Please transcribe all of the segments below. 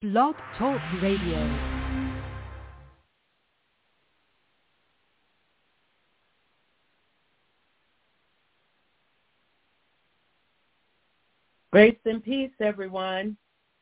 Blog Talk Radio. Grace and peace, everyone.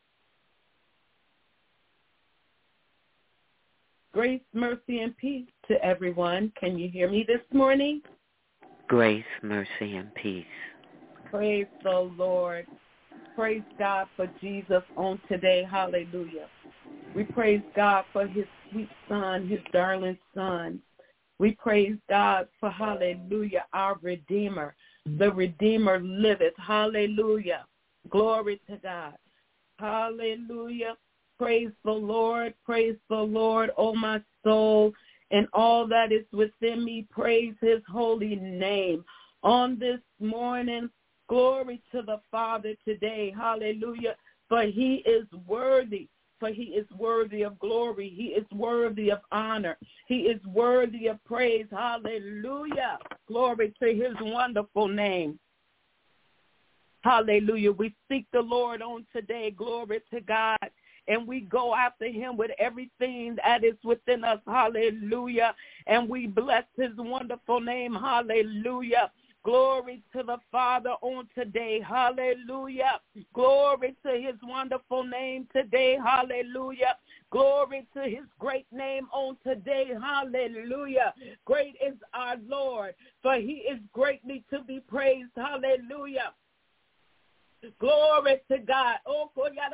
Grace, mercy, and peace to everyone. Can you hear me this morning? Grace, mercy, and peace. Praise the Lord. Praise God for Jesus on today. Hallelujah. We praise God for his sweet son, his darling son. We praise God for, hallelujah, our Redeemer. The Redeemer liveth. Hallelujah. Glory to God. Hallelujah. Praise the Lord. Praise the Lord, oh my soul, and all that is within me. Praise his holy name. On this morning, glory to the Father today. Hallelujah. For he is worthy. For he is worthy of glory. He is worthy of honor. He is worthy of praise. Hallelujah. Glory to his wonderful name. Hallelujah. We seek the Lord on today. Glory to God. And we go after him with everything that is within us. Hallelujah. And we bless his wonderful name. Hallelujah. Glory to the Father on today. Hallelujah. Glory to his wonderful name today. Hallelujah. Glory to his great name on today. Hallelujah. Great is our Lord, for he is greatly to be praised. Hallelujah. Glory to God. Oh,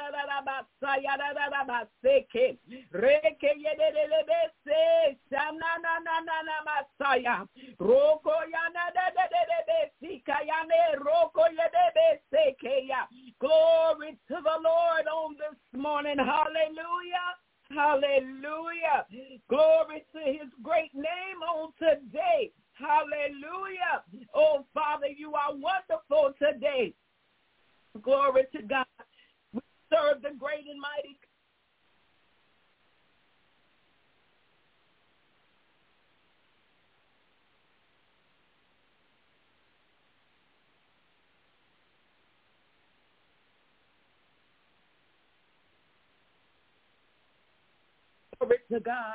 glory to the Lord on this morning. Hallelujah. Hallelujah. Glory to his great name on today. Hallelujah. Oh, Father, you are wonderful today. Glory to God. We serve the great and mighty. Glory to God.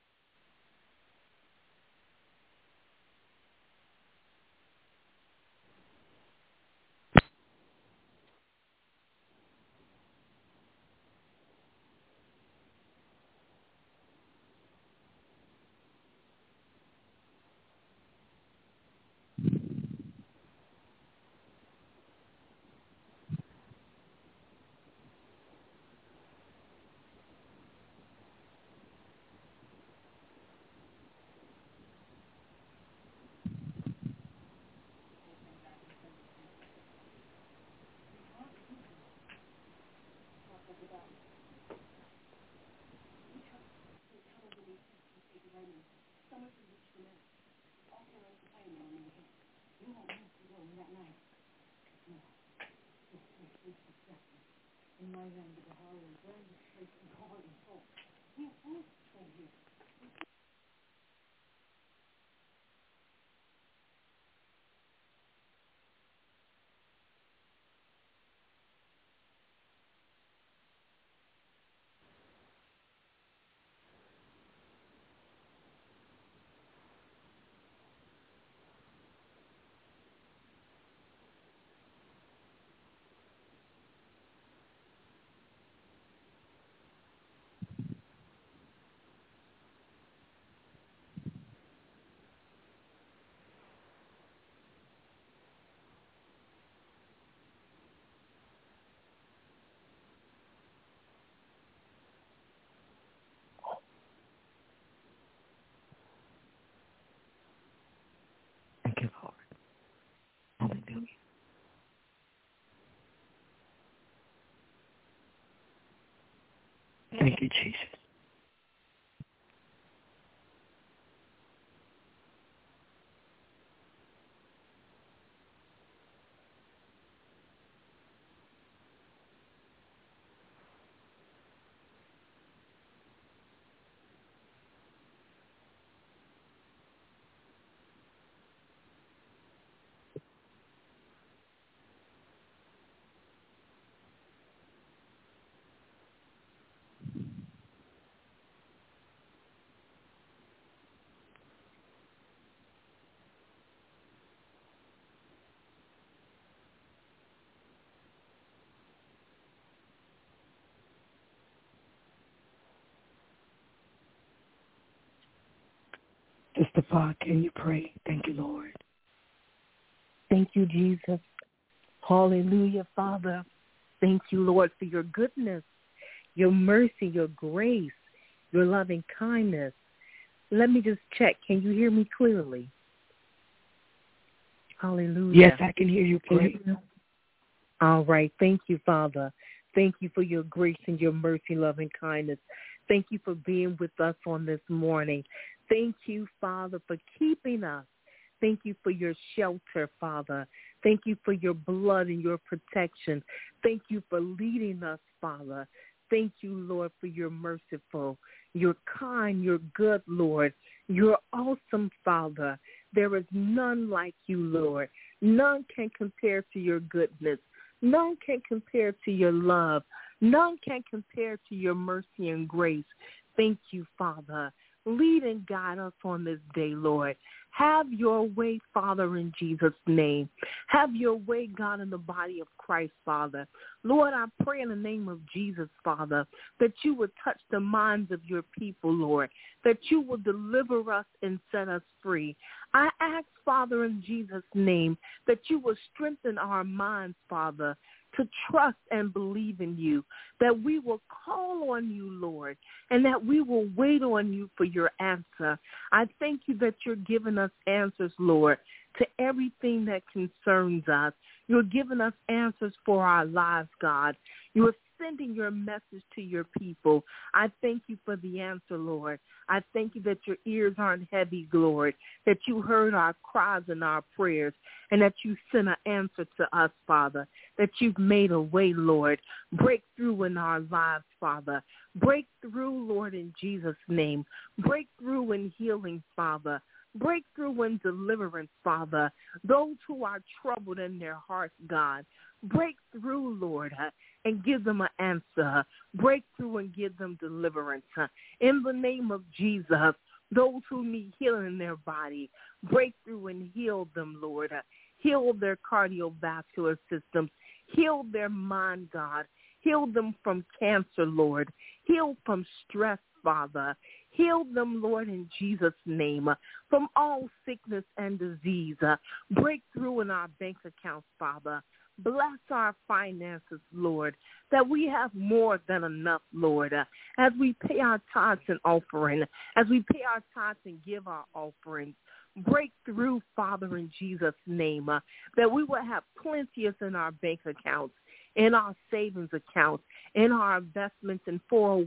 Thank you, Lord. Hallelujah. Thank you, Jesus. Mustafa, can you pray? Thank you, Lord. Thank you, Jesus. Hallelujah, Father. Thank you, Lord, for your goodness, your mercy, your grace, your loving kindness. Let me just check. Can you hear me clearly? Hallelujah. Yes, I can hear you clearly. All right. Thank you, Father. Thank you for your grace and your mercy, loving kindness. Thank you for being with us on this morning. Thank you, Father, for keeping us. Thank you for your shelter, Father. Thank you for your blood and your protection. Thank you for leading us, Father. Thank you, Lord, for your merciful, your kind, your good, Lord. You're awesome, Father. There is none like you, Lord. None can compare to your goodness. None can compare to your love. None can compare to your mercy and grace. Thank you, Father. Lead and guide us on this day, Lord. Have your way, Father, in Jesus' name. Have your way, God, in the body of Christ, Father. Lord, I pray in the name of Jesus, Father, that you would touch the minds of your people, Lord, that you will deliver us and set us free. I ask, Father, in Jesus' name, that you will strengthen our minds, Father, to trust and believe in you, that we will call on you, Lord, and that we will wait on you for your answer. I thank you that you're giving us answers, Lord, to everything that concerns us. You're giving us answers for our lives, God. You're sending your message to your people. I thank you for the answer, Lord. I thank you that your ears aren't heavy, Lord, that you heard our cries and our prayers, and that you sent an answer to us, Father, that you've made a way, Lord. Break through in our lives, Father. Break through, Lord, in Jesus' name. Break through in healing, Father. Breakthrough in deliverance, Father. Those who are troubled in their hearts, God. Break through, Lord, and give them an answer. Break through and give them deliverance. In the name of Jesus, those who need healing in their body, break through and heal them, Lord. Heal their cardiovascular systems. Heal their mind, God. Heal them from cancer, Lord. Heal from stress, Father. Heal them, Lord, in Jesus' name, from all sickness and disease. Break through in our bank accounts, Father. Bless our finances, Lord, that we have more than enough, Lord, as we pay our tithes and offering, as we pay our tithes and give our offerings. Break through, Father, in Jesus' name, that we will have plenteous in our bank accounts, in our savings accounts, in our investments in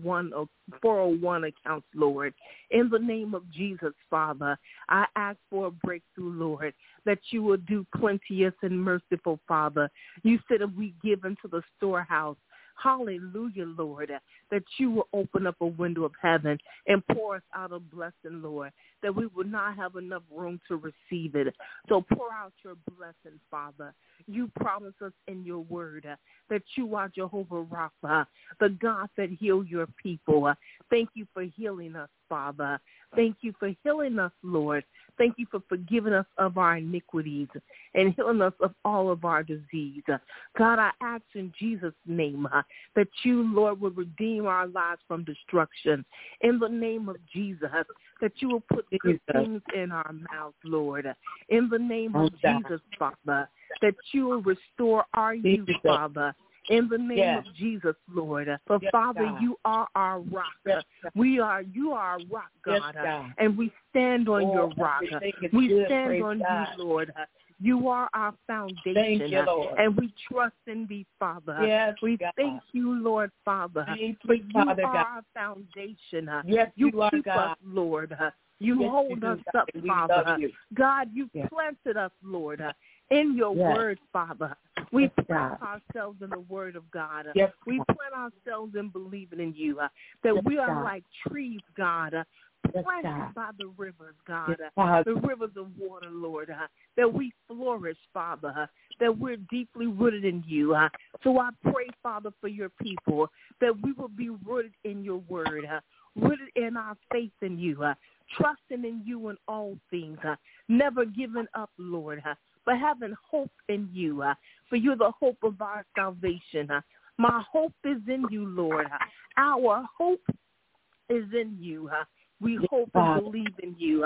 401 accounts, Lord. In the name of Jesus, Father, I ask for a breakthrough, Lord, that you will do plenteous and merciful, Father. You said if we give into the storehouse, hallelujah, Lord, that you will open up a window of heaven and pour us out a blessing, Lord, that we will not have enough room to receive it. So pour out your blessing, Father. You promise us in your word that you are Jehovah Rapha, the God that heals your people. Thank you for healing us, Father. Thank you for healing us, Lord. Thank you for forgiving us of our iniquities and healing us of all of our disease. God, I ask in Jesus' name that you, Lord, will redeem our lives from destruction. In the name of Jesus, that you will put good things in our mouths, Lord. In the name of Jesus, Father, that you will restore our youth, Father. In the name of Jesus, Lord. For Father, God. you are our rock. Yes, You are our rock, God. God. And we stand on your rock. We good. stand Praise on God. you, Lord. You are our foundation. Thank you, Lord. And we trust in thee, Father. Yes, we God. thank you, Lord, Father. Thank For you, you Father are God. our foundation. Yes, you are, keep God. us, Lord. You Yes, hold you do, us God, up, and we Father. love you. God, you Yes. planted us, Lord, in your Yes. word, Father. We Yes, plant God. ourselves in the word of God. Yes, We God. plant ourselves in believing in you, that Yes, we are God. like trees, God, Yes, planted God. by the rivers, God, Yes, God. the rivers of water, Lord, that we flourish, Father, that we're deeply rooted in you. So I pray, Father, for your people, that we will be rooted in your word, rooted in our faith in you, trusting in you in all things, never giving up, Lord, but having hope in you, for you're the hope of our salvation. My hope is in you, Lord. Our hope is in you. We hope and believe in you.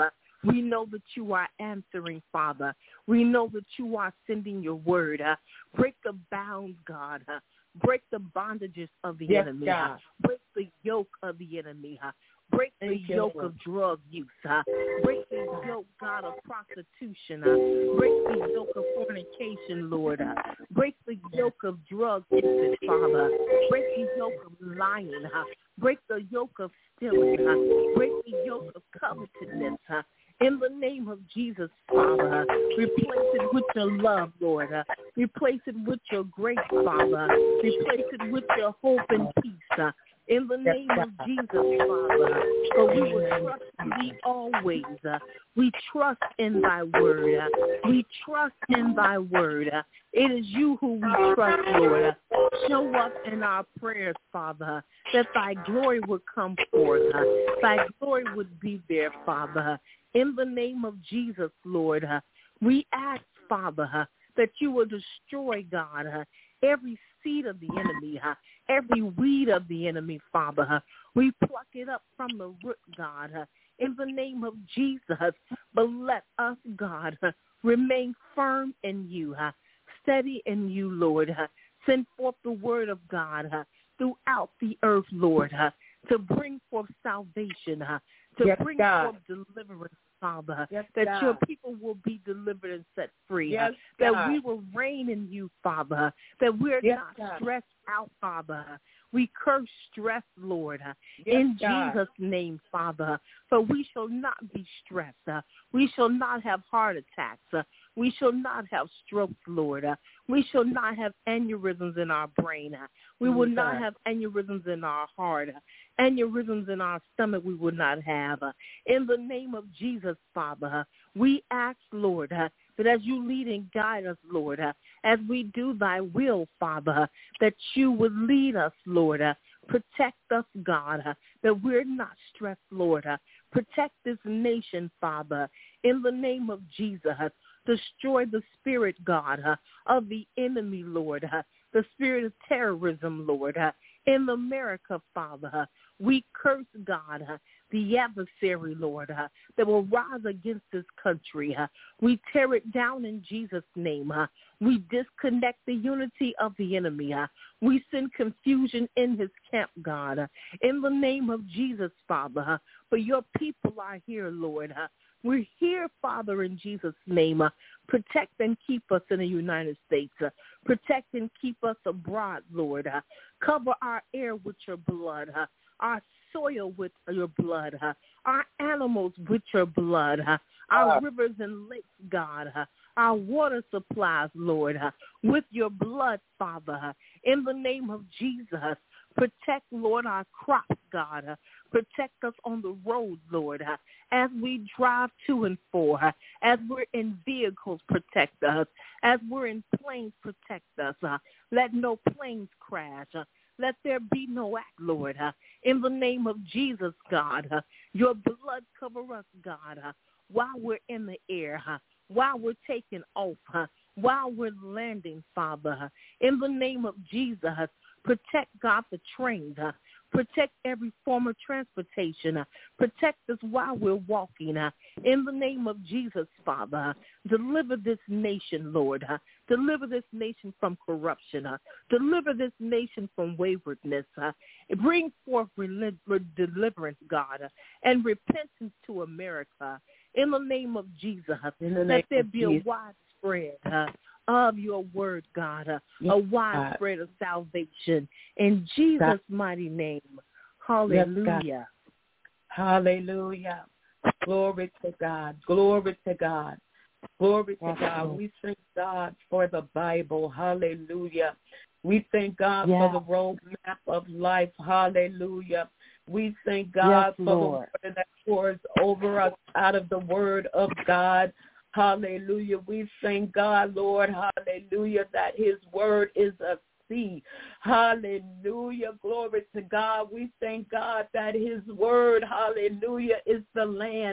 We know that you are answering, Father. We know that you are sending your word. Break the bounds, God. Break the bondages of the enemy. Break the yoke of the enemy. Break the yoke of drug use. Break the yoke, God, of prostitution. Break the yoke of fornication, Lord. Break the yoke of drug usage, Father. Break the yoke of lying. Break the yoke of stealing. Break the yoke of covetousness. In the name of Jesus, Father, replace it with your love, Lord. Replace it with your grace, Father. Replace it with your hope and peace. In the name of Jesus, Father, for we will trust thee always. We trust in thy word. We trust in thy word. It is you who we trust, Lord. Show up in our prayers, Father, that thy glory would come forth. Thy glory would be there, Father. In the name of Jesus, Lord, we ask, Father, that you will destroy, God, every seed of the enemy, every weed of the enemy, Father. We pluck it up from the root, God, in the name of Jesus. But let us, God, remain firm in you, steady in you, Lord. Send forth the word of God throughout the earth, Lord, to bring forth salvation, to bring forth deliverance, Father, that your people will be delivered and set free, that we will reign in you, Father, that we're not stressed out, Father. We curse stress, Lord, in Jesus' name, Father, for we shall not be stressed. We shall not have heart attacks. We shall not have strokes, Lord. We shall not have aneurysms in our brain. We will not have aneurysms in our heart. Aneurysms in our stomach we will not have. In the name of Jesus, Father, we ask, Lord, that as you lead and guide us, Lord, as we do thy will, Father, that you would lead us, Lord. Protect us, God, that we're not stressed, Lord. Protect this nation, Father, in the name of Jesus. Destroy the spirit, God, of the enemy, Lord, the spirit of terrorism, Lord, in America, Father. We curse, God, the adversary, Lord, that will rise against this country. We tear it down in Jesus' name. We disconnect the unity of the enemy. We send confusion in his camp, God, in the name of Jesus, Father. For your people are here, Lord. We're here, Father, in Jesus' name. Protect and keep us in the United States. Protect and keep us abroad, Lord. Cover our air with your blood, our soil with your blood, our animals with your blood, our rivers and lakes, God, our water supplies, Lord, with your blood, Father. In the name of Jesus, protect, Lord, our crops, God. Protect us on the road, Lord, as we drive to and for, as we're in vehicles, protect us. As we're in planes, protect us. Let no planes crash. Let there be no act, Lord. In the name of Jesus, God, your blood cover us, God, while we're in the air, while we're taking off, while we're landing, Father. In the name of Jesus, protect, God, the trains. Protect every form of transportation. Protect us while we're walking. In the name of Jesus, Father, deliver this nation, Lord. Deliver this nation from corruption. Deliver this nation from waywardness. Bring forth deliverance, God, and repentance to America. In the name of Jesus, let there be a widespread of your word, God, a widespread of salvation. In Jesus' mighty name, hallelujah. Hallelujah. Glory to God. Glory to God. Glory to God. We thank God for the Bible. Hallelujah. We thank God for the roadmap of life. Hallelujah. We thank God for the word that pours over us out of the word of God. Hallelujah. We thank God, Lord, hallelujah, that his word is a sea. Hallelujah. Glory to God. We thank God that his word, hallelujah, is the land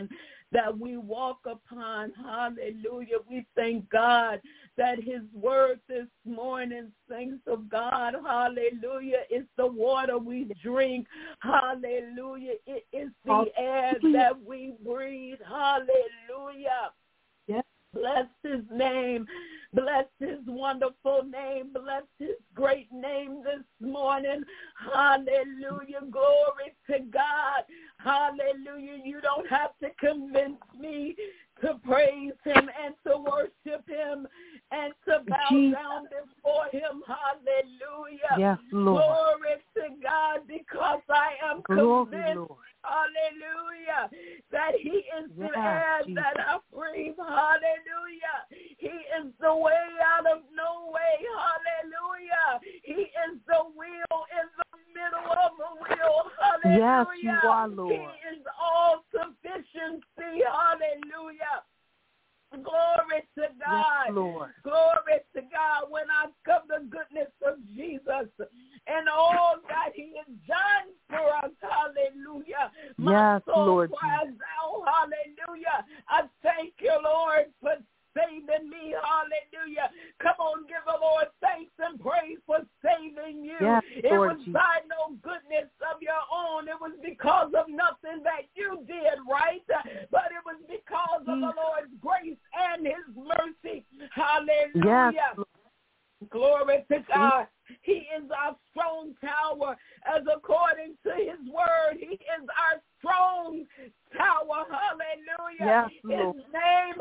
that we walk upon. Hallelujah. We thank God that his word this morning, saints of God, hallelujah, is the water we drink. Hallelujah. It is the air that we breathe. Hallelujah. Yes. Bless his name. Bless his wonderful name. Bless his great name this morning. Hallelujah. Glory to God. Hallelujah. You don't have to convince me to praise him and to worship him and to bow down before him. Hallelujah. Yes, Lord. Glory to God, because I am convinced, Lord. hallelujah, that he is the air that I breathe. Hallelujah. He is the way out of no way. Hallelujah. He is the wheel in the middle of a wheel. Hallelujah. Yes, you are, Lord. He is all sufficiency. Hallelujah. Glory to God. Yes, Lord. Glory to God. When I come the goodness of Jesus and all that he has done for us, hallelujah. My soul Lord cries out, hallelujah. I thank you, Lord, for saving me, hallelujah. Come on, give the Lord thanks and praise for saving you. Yes, it Lord was by no goodness of your own. It was because of nothing that you did, right? But it was because of the Lord's grace and his mercy. Hallelujah. Yes. Glory to God. He is our strong tower, as according to his word. He is our strong tower. Hallelujah. Yes, Lord. His name,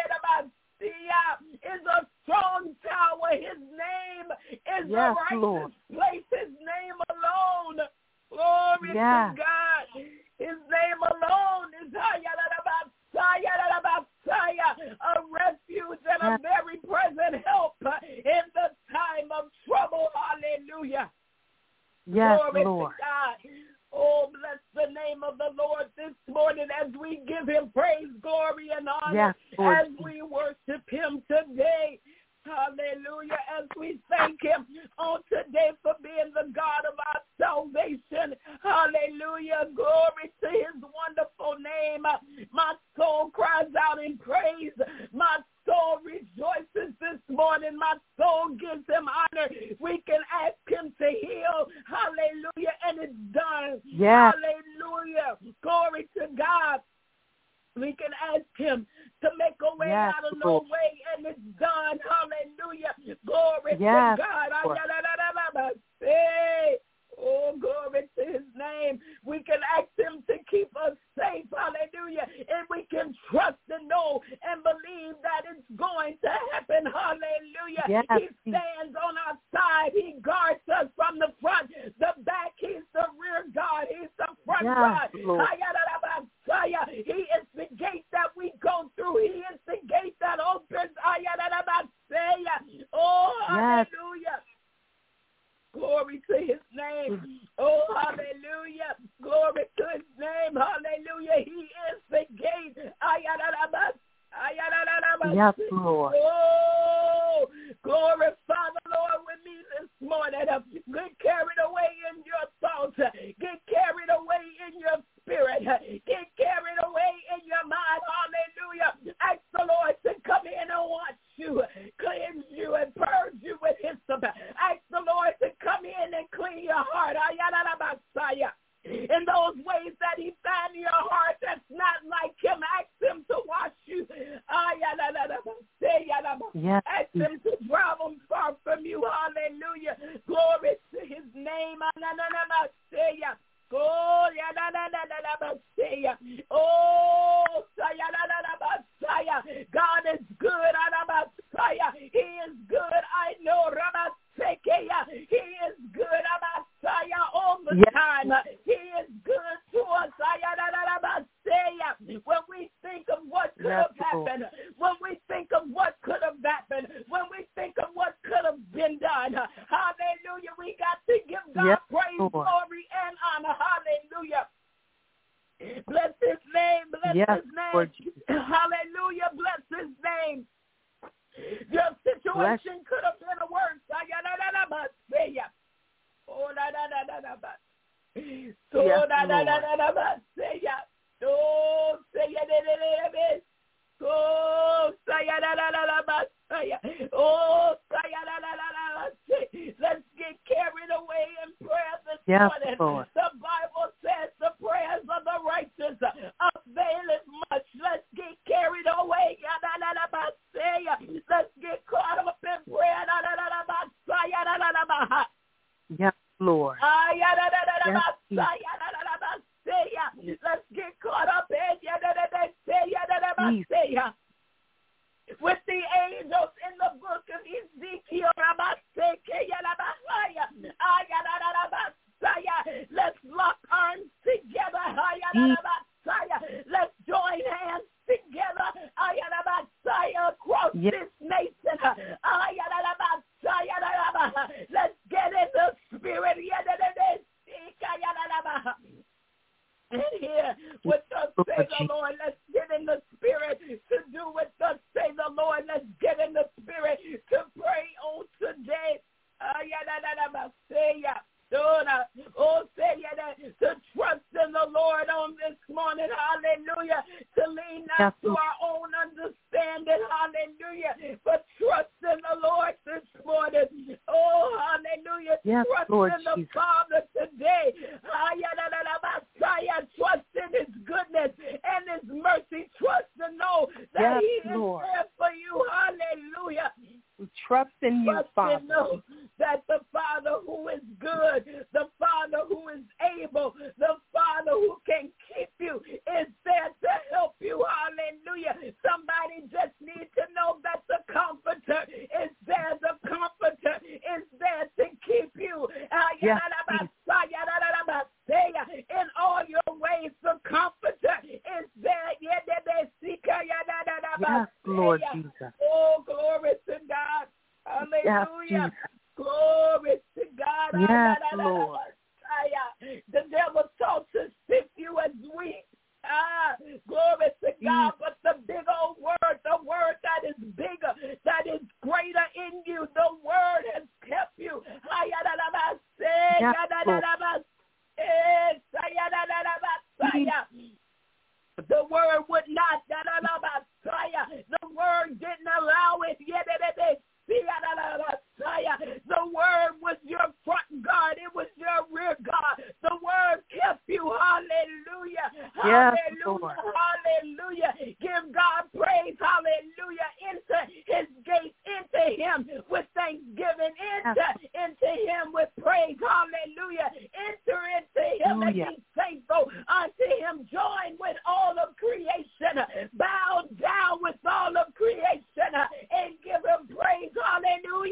is a strong tower. His name is the righteous Lord. place. His name alone. Glory to God. His name alone is a refuge and a very present help in the time of trouble. Hallelujah. Yes, Glory Lord. to God. Oh, bless the name of the Lord this morning as we give him praise, glory, and honor, as we worship him today. Hallelujah. As we thank him on today for being the God of our salvation. Hallelujah. Glory to his wonderful name. My soul cries out in praise. My soul rejoices this morning. My soul gives him honor. We can ask him to heal. Hallelujah. And it's done. Yes. Hallelujah. Glory to God. We can ask him to make a way out of no way, and it's done. Hallelujah. Glory to God. Oh, glory to his name. We can ask him to keep us safe. Hallelujah. And we can trust and know and believe that it's going to happen. Hallelujah. Yes. He stands on our side. He guards us from the front, the back. He's the rear guard. He's the front guard. He is the gate that we go through. He is the gate that opens. Oh, hallelujah. Glory to his name. Oh, hallelujah. Glory to his name. Hallelujah. He is the gate. Yes, Lord. Oh, glorify the Lord with me this morning. Get carried away in your thoughts. Get carried away in your spirit. Get carried away in your mind. Hallelujah. Ask the Lord to come in and wash you, cleanse you, and purge you with hyssop. Ask the Lord to come in and clean your heart. In those ways that he found in your heart that's not like him, ask him to wash you. Yes. Ask him to drive them far from you. Hallelujah. Glory to his name. Oh, God is good. He is good. I know. He is good. All the time. He is good to us. When we think of what could have happened, when we think of what could have happened, when we think of what could have been done, hallelujah, we got to give God praise, glory, and honor. Hallelujah. Bless his name. Bless his name. Hallelujah. Bless his name. Your situation could have been worse. Oh, Oh, Yes, morning. Lord. The Bible says the prayers of the righteous availeth much. Let's get carried away. Let's get caught up in prayer. Yes, Lord. Let's get caught up in with the angels in the book of Ezekiel. Let's lock arms together. Let's join hands together across this nation. Let's get in the spirit. And hear what thus say the Lord. Let's get in the spirit to do what thus say the Lord. Let's get in the spirit to pray on today. To trust in the Lord on this morning, hallelujah, to lean not to our own understanding, hallelujah, but trust in the Lord this morning. Oh, hallelujah, trust in the Father today. Trust in His goodness and His mercy. Trust to know that He is there for you, hallelujah. Trust in you, Father. Know that the Father who is good, the Father who is able, the Father who can keep you is there to help you. Hallelujah. Somebody just needs to know that the Comforter is there. The Comforter is there to keep you. In all your ways, the Comforter is there. Yes, Lord Jesus. Oh, glory to God. Hallelujah. Glory to God. Yes, Lord. The devil sought to sift you as wheat. Glory to God. But the big old word, the word that is bigger, that is greater in you, the word has kept you. Yes, the word would not, the word didn't allow it. The word was your front guard. It was your rear guard. The word kept you. Hallelujah. Hallelujah. Hallelujah. Give God praise. Hallelujah. Enter His gates. Enter Him with thanksgiving. Enter Him with praise. Hallelujah. Enter into Him and be thankful unto Him. Join with all of creation. Bow down with all of creation and give Him praise. Hallelujah.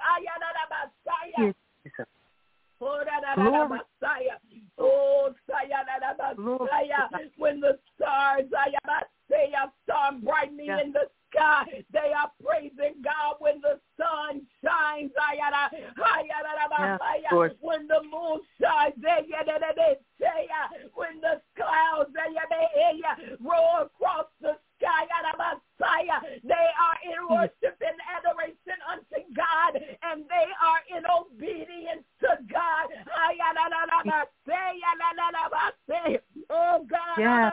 When the stars shine brightly in the sky, they are praising God. When the sun shines, when the moon shines, when the clouds roll across the sky, they are in worship and adoration unto God, and they are in obedience to God. Oh God,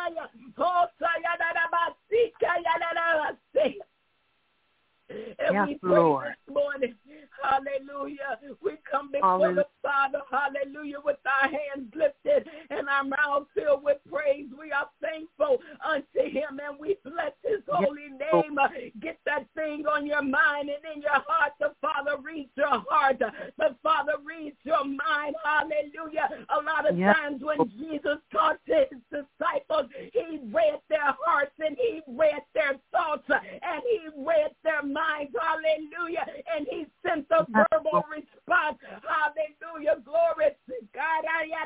and we pray this morning, hallelujah. We come before the Father, hallelujah, with our hands lifted and our mouths filled with praise. We are thankful unto Him, and we bless His holy name. Get that thing on your mind and in your heart. The Father reads your heart. The Father reads your mind. Hallelujah. A lot of times when Jesus taught His disciples, He read their hearts and He read their thoughts and He read their minds. Hallelujah. And He sent a verbal response. Hallelujah. Glory to God.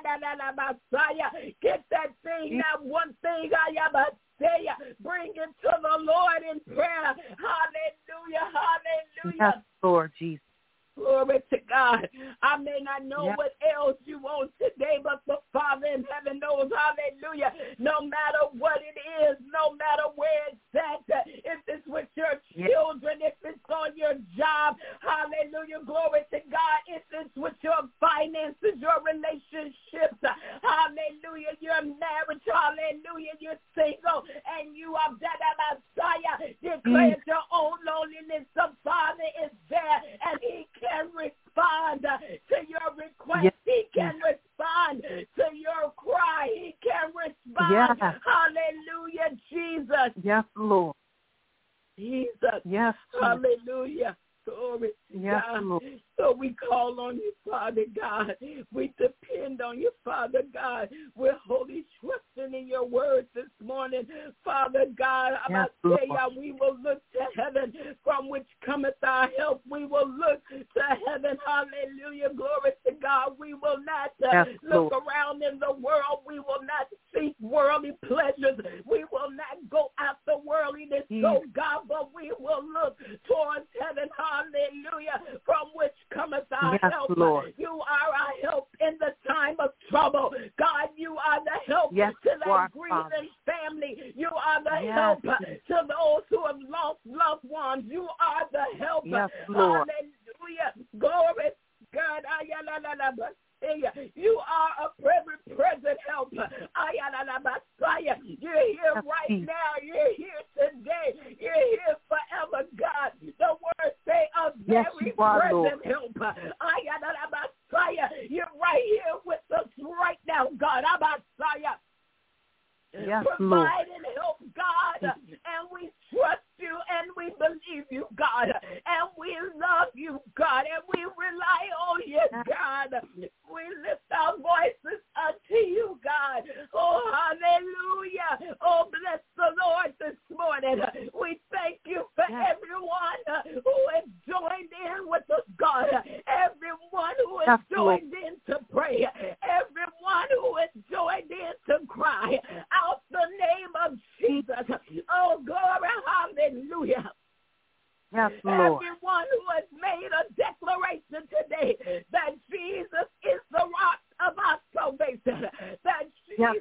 Get that thing, that one thing. Bring it to the Lord in prayer. Hallelujah. Hallelujah. Yes, Lord Jesus. Glory to God. I may not know what else you want today, but the Father in heaven knows. Hallelujah. No matter what it is, no matter where it's at, if it's with your children, if it's on your job, hallelujah. Glory to God. If it's with your finances, your relationships, hallelujah. Your marriage, hallelujah. You're single and you are declared your own loneliness. The Father is there and He can respond. respond to your request. Yes. He can respond to your cry. He can respond. Yes. Hallelujah, Jesus. Yes, Lord. Jesus. Yes. Hallelujah. Glory to Yes, God. Lord. So we call on you, Father God. We depend on you, Father God. We're wholly trusting in your word this morning, Father God. Yes, We will look to heaven from which cometh our help. We will look to heaven. Hallelujah. Glory to God. We will not look around in the world. We will not seek worldly pleasures. We will not go after worldliness, so God, but we will look towards heaven. Hallelujah. From which cometh our help. Lord. You are our help in the time of trouble. God, you are the help to that grieving family. You are the help to those who have lost loved ones. You are the help. Lord. Hallelujah. Glory, God. You are a present help. You're here right now. You're here today. You're here forever, God. The word say a very present help. You're right here with us right now, God. Provide and help, God, and we trust you and we believe you, God, and we love you, God, and we rely on you, God. We lift our voices unto you, God. Oh, hallelujah. Oh, bless the Lord this morning. We thank you for everyone who has joined in with us, God. Everyone who has joined in to pray. Everyone who has joined in to cry out the name of Jesus. Oh, glory, hallelujah. Yes, Lord. Everyone who has made a declaration today that Jesus is the rock of our salvation, that Jesus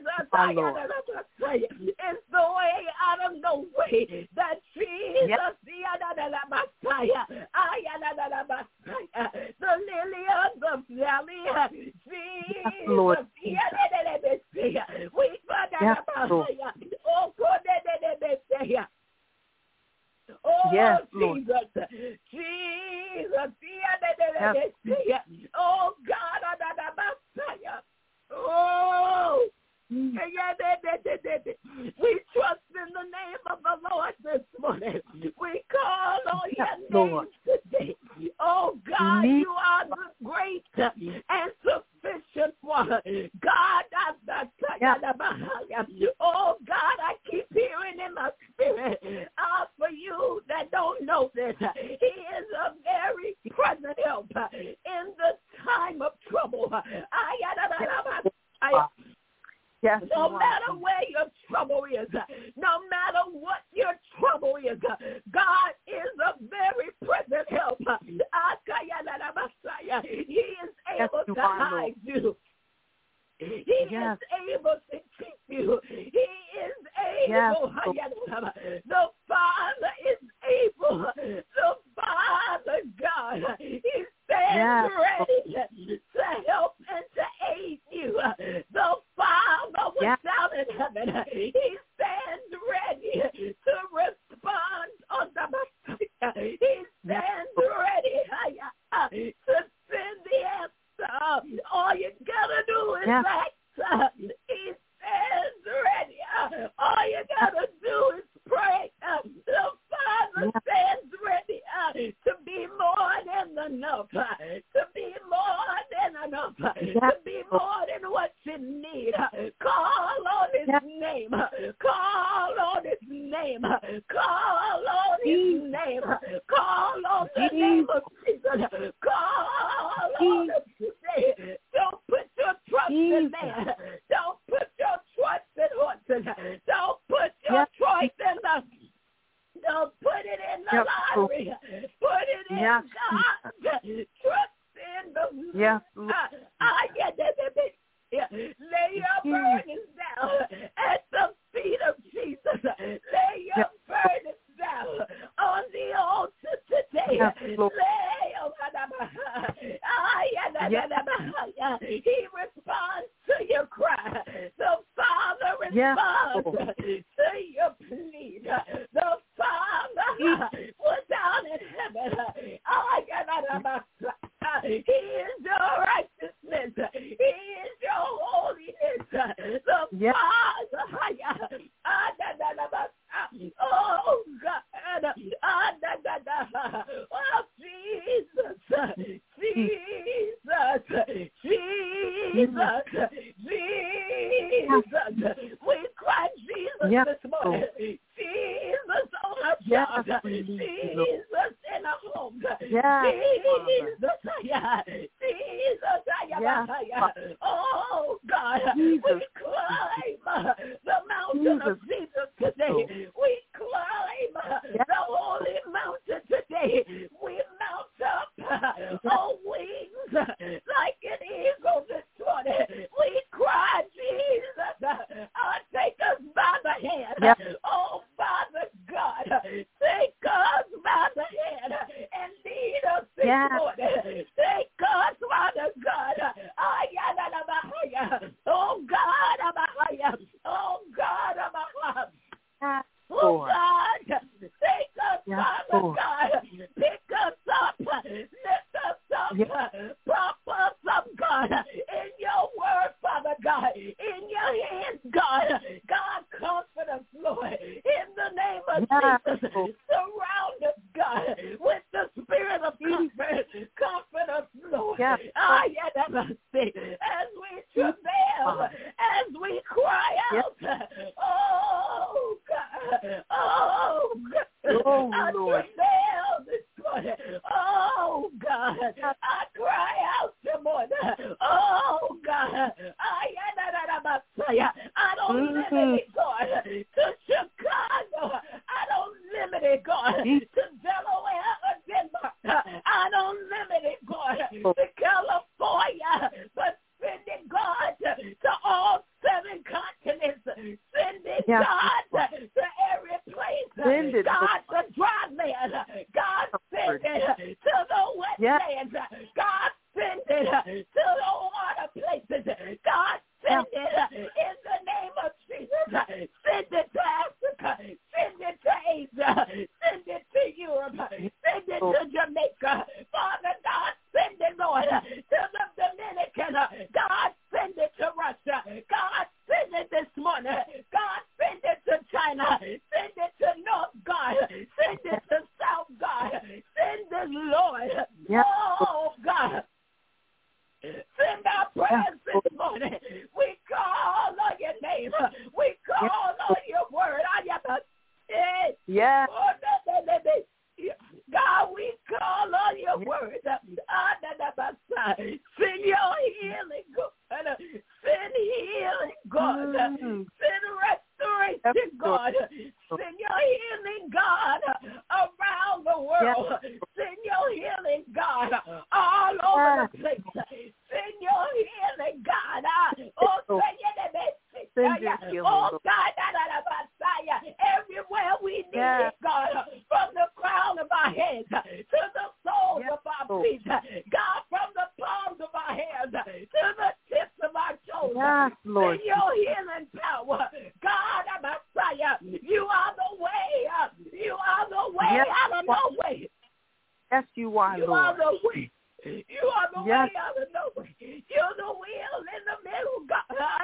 is the way out of no way, that Jesus the lily of the valley, Jesus, yes, Jesus, Jesus, oh God, oh, we trust in the name of the Lord this morning. We call on your name today. Oh God, you are the great and sufficient one. God, oh God, I keep hearing in my spirit, for you that don't know this, he is a very present help in the time of trouble. Yes, no matter where your trouble is, no matter what your trouble is, God is a very present help. He is able to hide you. He is able to keep you. He is able. The Father is able. The Father God, he stands ready to help and to aid you. The Father was down in heaven. He stands ready to respond on the Messiah. He stands ready to send the answer. All you gotta do is act. He stands ready. All you gotta do is pray. The Father stands ready to be more than enough. To be more than enough. To be more than what you need. Call on his name. Call on his name. Call on his name. Call on the name of Jesus. Call on it today. Don't put your trust in man. Don't put your trust in horses. Don't put your trust in the... Don't put it in the lottery. Put it in God. Trust in the... Lay your burdens down at the feet of Jesus. Lay your burdens down on the altar today. He responds to your cry. The Father responds to your plea. The Father was down in heaven. He the Father. Oh, God. Oh, Jesus. We cry Jesus this morning. Jesus on our job. Jesus in our home. Jesus. Oh, God. We climb the mountain of Jesus today. We climb the holy mountain today. We mount up on wings like an eagle this morning. We cry, Jesus, take us by the hand. Oh, Father God, take us by the hand and lead us this morning. Take us, Father God. Oh, God. Oh, God. Oh, God. Take us, Father God. Pick us up. Lift us up. Prop us up, God. In your word, Father God. In your hands, God. God, comfort us, Lord. In the name of Jesus. Surround us, God, with the spirit of comfort. Comfort us, Lord. As we travail, as we cry out. Oh, God. Oh, God. I travail this morning. Oh, God. I cry out this morning. Oh, God. I don't limit it, God, to Chicago. I don't limit it, God, to Delaware or Denmark. I don't limit it, God, to California, but send it, God, to all 7 continents. Send it, God, to every place. God, the dry land. God, send it to the wetlands. God, send it to the water places. God, send it in the name of Jesus. Send it to Africa. Send it to Asia. Send it to Europe. Send it to Jamaica. Father God, send it, Lord, to the Dominican. God, send it to Russia. God, send it this morning. God, send it to China. Send it to North, God. Send it to South, God. Send it, Lord. Oh, God. Send our prayers this morning. We call on your name. We call on your word. God, we call on your word. Send your healing, God. Send healing, God. Send restoration, God. Send your healing, God, around the world. Send your healing, God, all over the place. Send your healing, God. Oh, God, everywhere we need it, God, from the crown of our heads to the soles of our feet, God, from the palms of our hands to the tips of our toes. Send your healing power, God, Messiah. You are the way. You are the way out of no way. Yes, you are, you Lord. Are the way. You are the way out of no way. You're the wheel in the middle, God.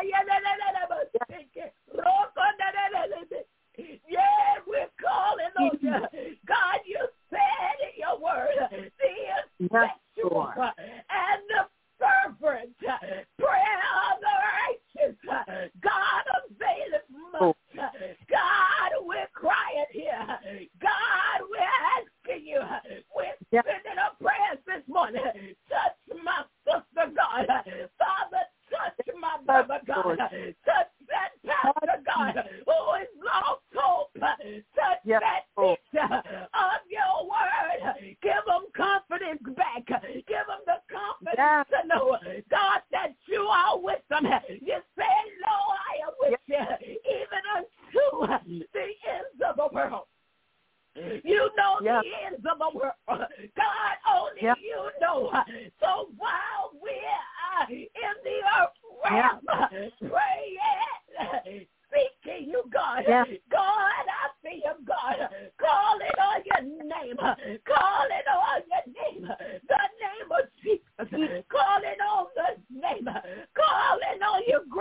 Yeah, we're calling on you. God, you said in your word, the effectual and the fervent prayer of the righteous. God, availeth much. God, we're crying here. God, we're asking you. We're sending up prayers this morning. Touch my sister, God. Father, touch my brother, God. Touch that pastor, God, who is lost hope. Touch that teacher of your word. Give them confidence back. Give them the confidence to know, God, that you are with them. You said, "Lo, I am with you, even unto the ends of the world." You know the ends of the world. God, only you know. So while we're in the earth realm, praying, seeking you, God. God, I see you, God. Call it on your name. Call it on your name. The name of Jesus. Call it on the name. Call it on your great name.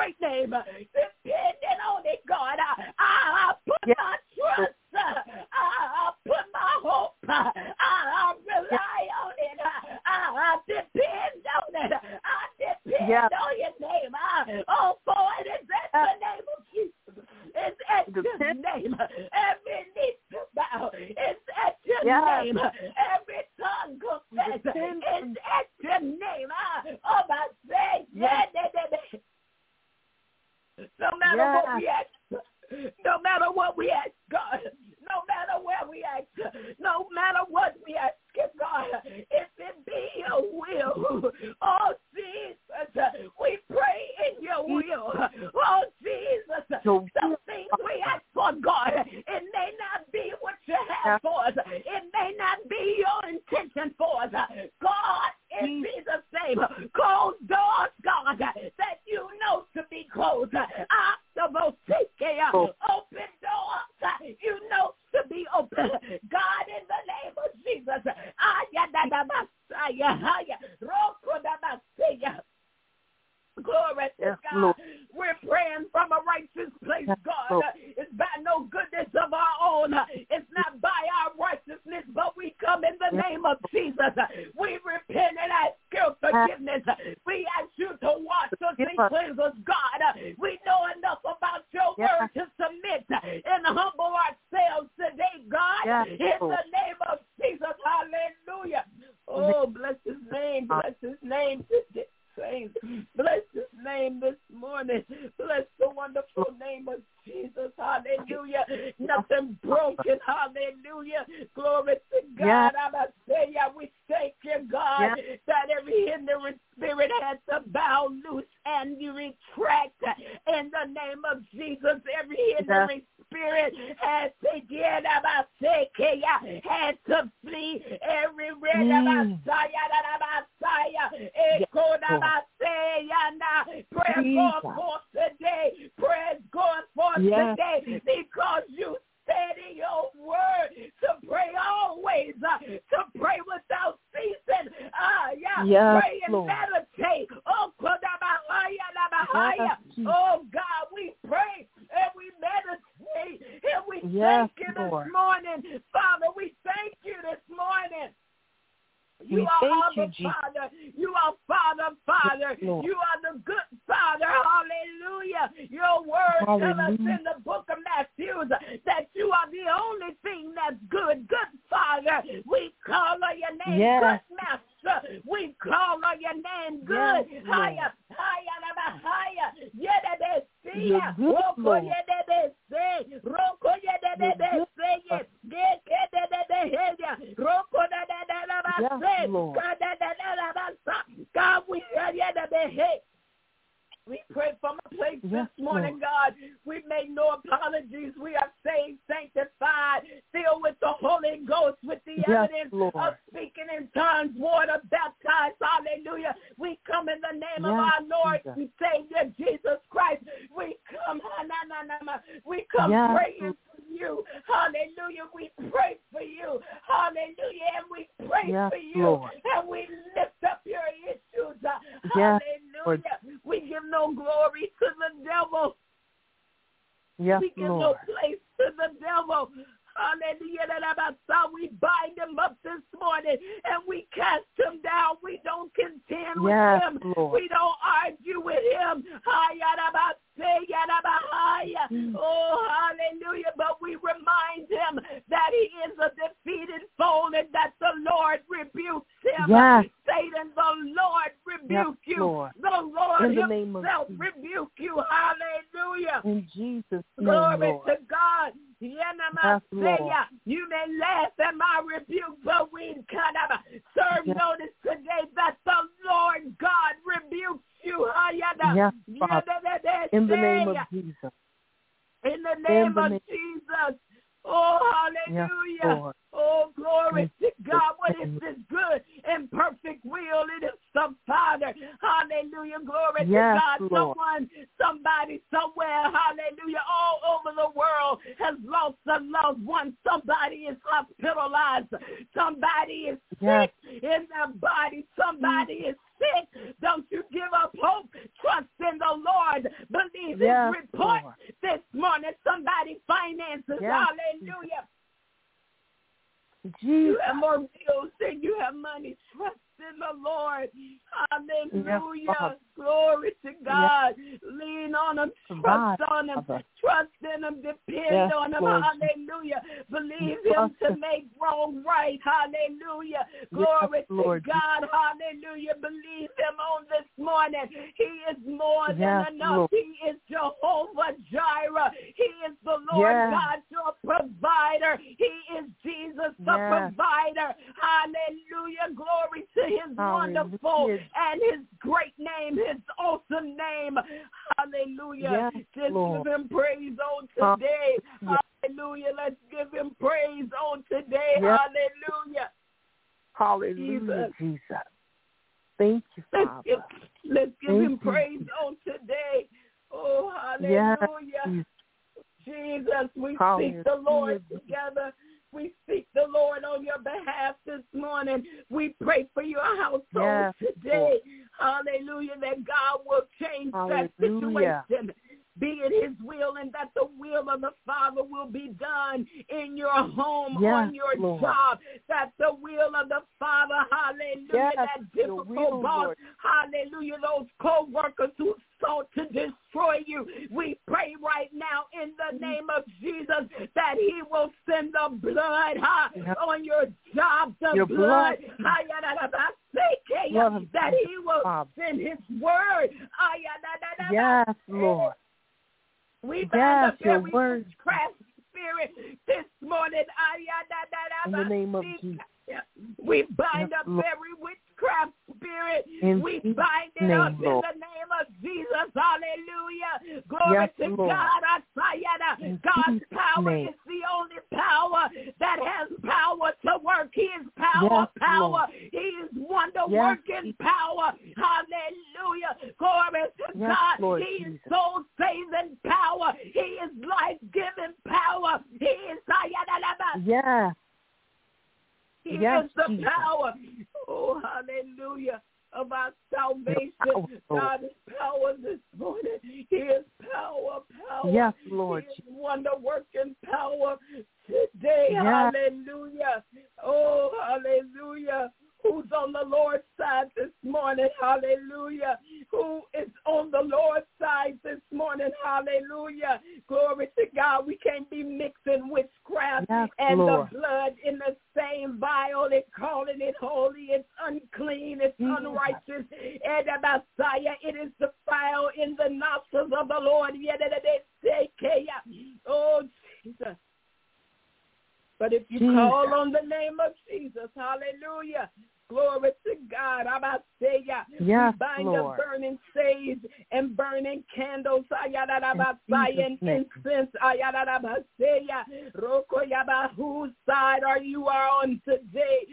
name. Depending on it, God. I put my trust. I put my hope. I rely on it. I depend on it. I depend on your name. For it is at the name of Jesus. It's at your name. Every knee to bow. It's at your name. Every tongue confess. It's at your name. Oh, my say, no matter what we ask, no matter what we ask, God, no matter where we ask, no matter what we ask, God, if it be your will, oh Jesus, we pray in your will, oh Jesus, some things we ask for, God, it may not be what you have for us, it may not be your intention for us, God, in Jesus' name, close doors, God, that you know to be closed, open doors, you know to be open, God, in the name of Jesus, glory to God. Lord. We're praying from a righteous place, God. It's by no goodness of our own. It's not by our righteousness, but we come in the name of Jesus. We repent and ask your forgiveness. We ask you to wash us and cleanse us, God. We know enough about your word to submit and humble ourselves today, God. In the name of Jesus. Hallelujah. Oh, bless his name. Bless his name today. Bless his name this morning. Bless the wonderful name of Jesus. Hallelujah. Nothing broken. Hallelujah. Glory to God. We thank you, God, that every hindering spirit has to bow loose and you retract in the name of Jesus. Every hindering spirit has to get had to flee. Every red prayer going forth today. Prayer going forth today because you said in your word to pray always, to pray without ceasing. Pray and meditate. Oh God, we pray and we meditate and we thank you this morning. Father, we thank you this morning. You are Abba, Father. You are Father. You are the good Father. Hallelujah. Your word tells us in the book of Matthew that you are the only thing that's good. Good Father. We call on your name, good Master. We call on your name, good. Higher. God, we pray from a place this morning, God. We make no apologies. We are saved, sanctified, filled with the Holy Ghost, with the evidence of speaking in tongues, water baptized. Hallelujah. We come in the name of our Lord and Savior Jesus Christ. We come, praying for you. Hallelujah. We pray for you. Hallelujah. And we pray for you. And we lift up your issues. Hallelujah. We give no glory to the devil. We give no place to the devil. Hallelujah. We bind him up this morning and we cast him down. We don't contend with him. We don't argue with him. Oh, hallelujah. But we remind him that he is a defeated foe and that the Lord rebukes him. Satan, the Lord rebuke you. Lord. The Lord himself rebuke you. Hallelujah. In Jesus' name, glory to God. You may laugh at my rebuke, but we kind of serve notice today that the Lord God rebukes you. In the name of Jesus. In the name of Jesus. Oh, hallelujah. Oh, glory to God. What is this good and perfect will? It is the Father. Hallelujah. Glory to God. Someone, somebody, somewhere, hallelujah, all over the world has lost a loved one. Somebody is hospitalized. Somebody is sick in their body. Somebody is sick. Don't you give up hope. Trust in the Lord. Believe this report this morning. Somebody finances. Hallelujah. Jesus. You have more bills than you have money. Trust in the Lord. Hallelujah. Yes, glory to God. Yes. Lean on Him. Trust on Him. Trust in Him. Depend on Him. Lord. Hallelujah. Believe Him to make wrong right. Hallelujah. Glory to God. Hallelujah. Believe Him on this morning. He is more than enough. Lord. He is Jehovah Jireh. He is the Lord God, your provider. He is Jesus, the provider. Hallelujah. Glory to His wonderful and His great name, His awesome name. Hallelujah. Just give Him praise on today. Hallelujah. Let's give Him praise on today. Hallelujah. Hallelujah, Jesus. Thank you, Father. Let's give Him praise on today. Oh, hallelujah. Jesus, we seek the Lord together. We seek the Lord on your behalf this morning. We pray for your household today. Hallelujah, that God will change that situation. Be it His will, and that the will of the Father will be done in your home, on your job. That the will of the Father, hallelujah, that difficult boss, hallelujah, those co-workers who sought to destroy you. We pray right now in the name of Jesus that He will send the blood on your job, the blood. That He will send His word. Yes, Lord. We bind up every witchcraft spirit this morning. In the name of Jesus. We bind up every witchcraft spirit. We bind it up in the name of Jesus. Hallelujah. Glory to God. God's power is the only power that has power to work. He is power. He is wonder-working power. Hallelujah. Glory to God. He is soul-saving power. He is life-giving power. He is He is the power. Oh, hallelujah. Of our salvation. God is power this morning. He is power. Yes, Lord. He is wonder-working power today. Hallelujah. Oh, hallelujah. Who's on the Lord's side this morning? Hallelujah. Who is on the Lord's side this morning? Hallelujah. Glory to God. We can't be mixing witchcraft and the blood in the same vial and calling it holy. It's unclean. It's unrighteous. And the Messiah, it is defiled in the nostrils of the Lord. Oh, Jesus. But if you call on the name of Jesus, hallelujah, glory to God. We bind up burning sage and burning candles, and incense. Whose side are you on today?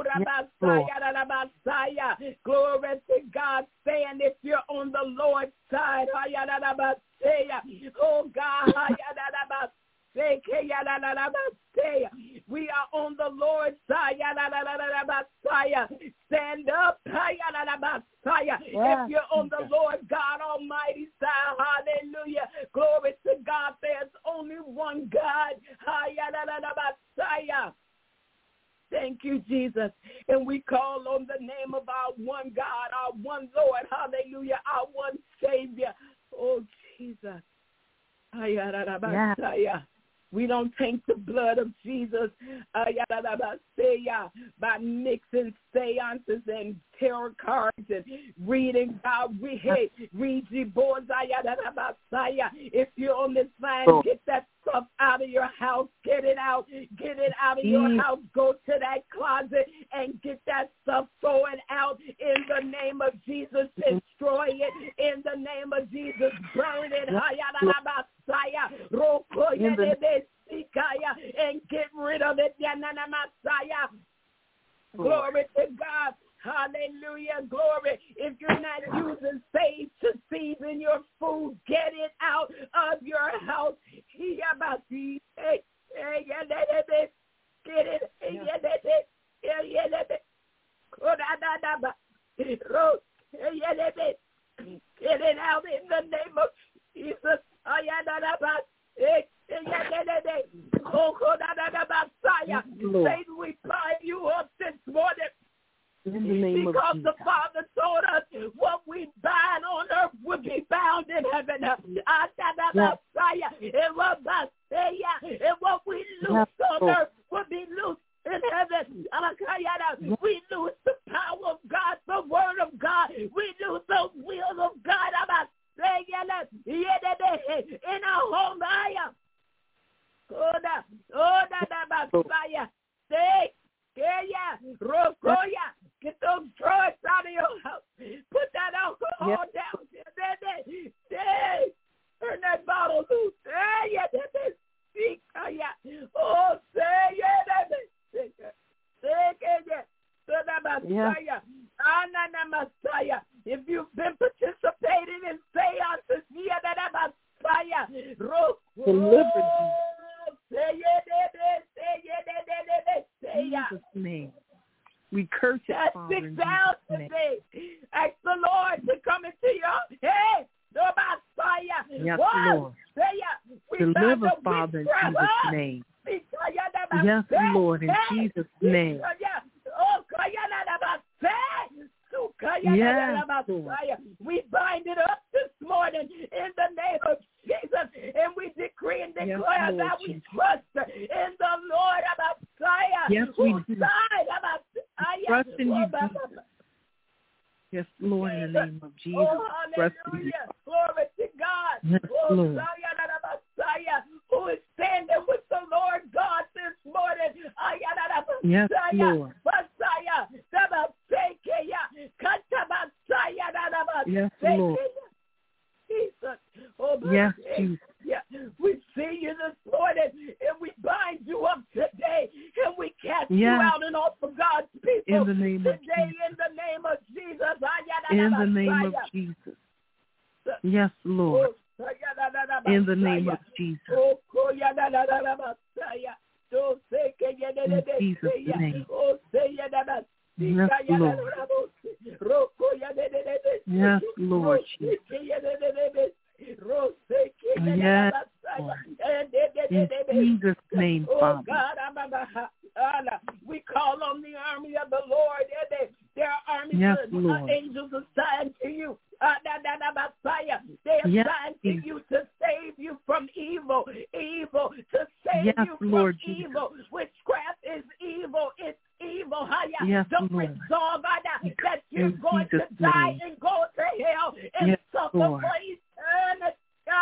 Glory to God. Stand if you're on the Lord's side. Oh God. We are on the Lord's side. Stand up. If you're on the Lord God Almighty side, hallelujah. Glory to God. There's only one God. Thank you, Jesus. And we call on the name of our one God, our one Lord, hallelujah, our one Savior. Oh, Jesus. We don't taint the blood of Jesus by mixing seances and tarot cards and reading Ouija boards. If you're on this line, get that stuff out of your house. Get it out. Get it out of your house. Go to that closet and get that stuff. Throw it out in the name of Jesus. Destroy it in the name of Jesus. Burn it. And get rid of it. Glory to God. Hallelujah. Glory. If you're not using sage to season your food, get it out of your house. Get it out in the name of Jesus. Satan, we bind you up this morning. In the name of because Jesus. the Father told us what we bind on earth will be bound in heaven. And what we loose on earth will be loose in heaven. We lose the power of God, the word of God. We lose the will of God. In our home. Get those drugs out of your house. Put that alcohol down. Turn that bottle loose. If you've been participating in seances, deliver Jesus' name. We curse it, Father, sit down today. Ask the Lord to come into your head. Yes, Lord. Deliver, Father, in Jesus' name. Yes, Lord, in Jesus' name. Yes, Lord. We bind it up this morning in the name of Jesus, and we decree and declare that we trust in the Lord of Messiah. Yes, we do. Trust in you. Yes, Lord, in the name of Jesus. Trust in you. Glory to God. Yes, Lord. Who is standing with the Lord God this morning. Yes, Lord. Yes, Lord. Yes, Jesus. We see you this morning, and we bind you up today, and we cast you out and off of God's people in the name today of Jesus. in the name of Jesus. In the name of Jesus. Yes, Lord. In the name of Jesus. In Jesus' name. Yes, Lord. Yes, Lord Jesus. Yes, Lord. In Jesus' name, Father. We call on the army of the Lord. There are armies of angels assigned to you. They are assigned to you to save you from evil. Evil. To save you from evil. Witchcraft is evil. It's evil. Don't resolve that you're going to die and go to hell and suffer for eternity.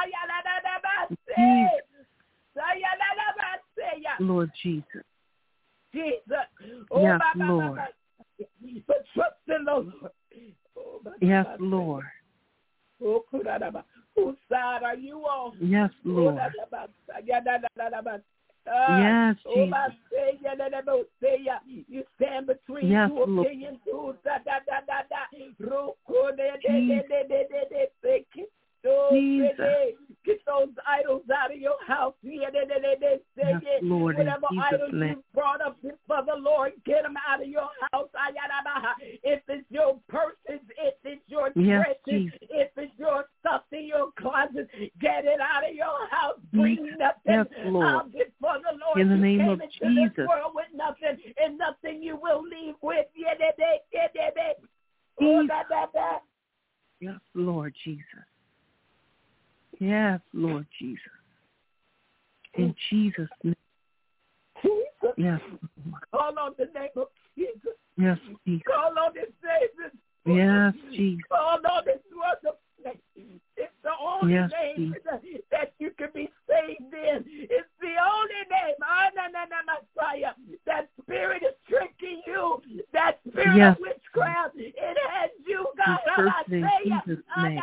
Lord Jesus. Jesus. Yes, Lord. But trust in the Lord. Yes, Lord. Whose side are you on? Yes, Lord. Yes, Jesus. You stand between two opinions. Jesus. Get those idols out of your house. Yes, Lord, whatever in idols Jesus' name. you brought up before the Lord, get them out of your house. If it's your purses, if it's your dresses, if it's your stuff in your closet, get it out of your house. Bring nothing out before the Lord. In the name you of came into Jesus. this world with nothing, and nothing you will leave with. Yes, Lord Jesus. Yes, Lord Jesus. In Jesus' name. Jesus. Yes. Call on the name of Jesus. Yes, Jesus. Call on his name. Yes, Jesus. Call on his wonderful name. It's the only name that you can be saved in. It's the only name. Messiah. That spirit is tricking you. That spirit of witchcraft. It has you. God, Jesus' name.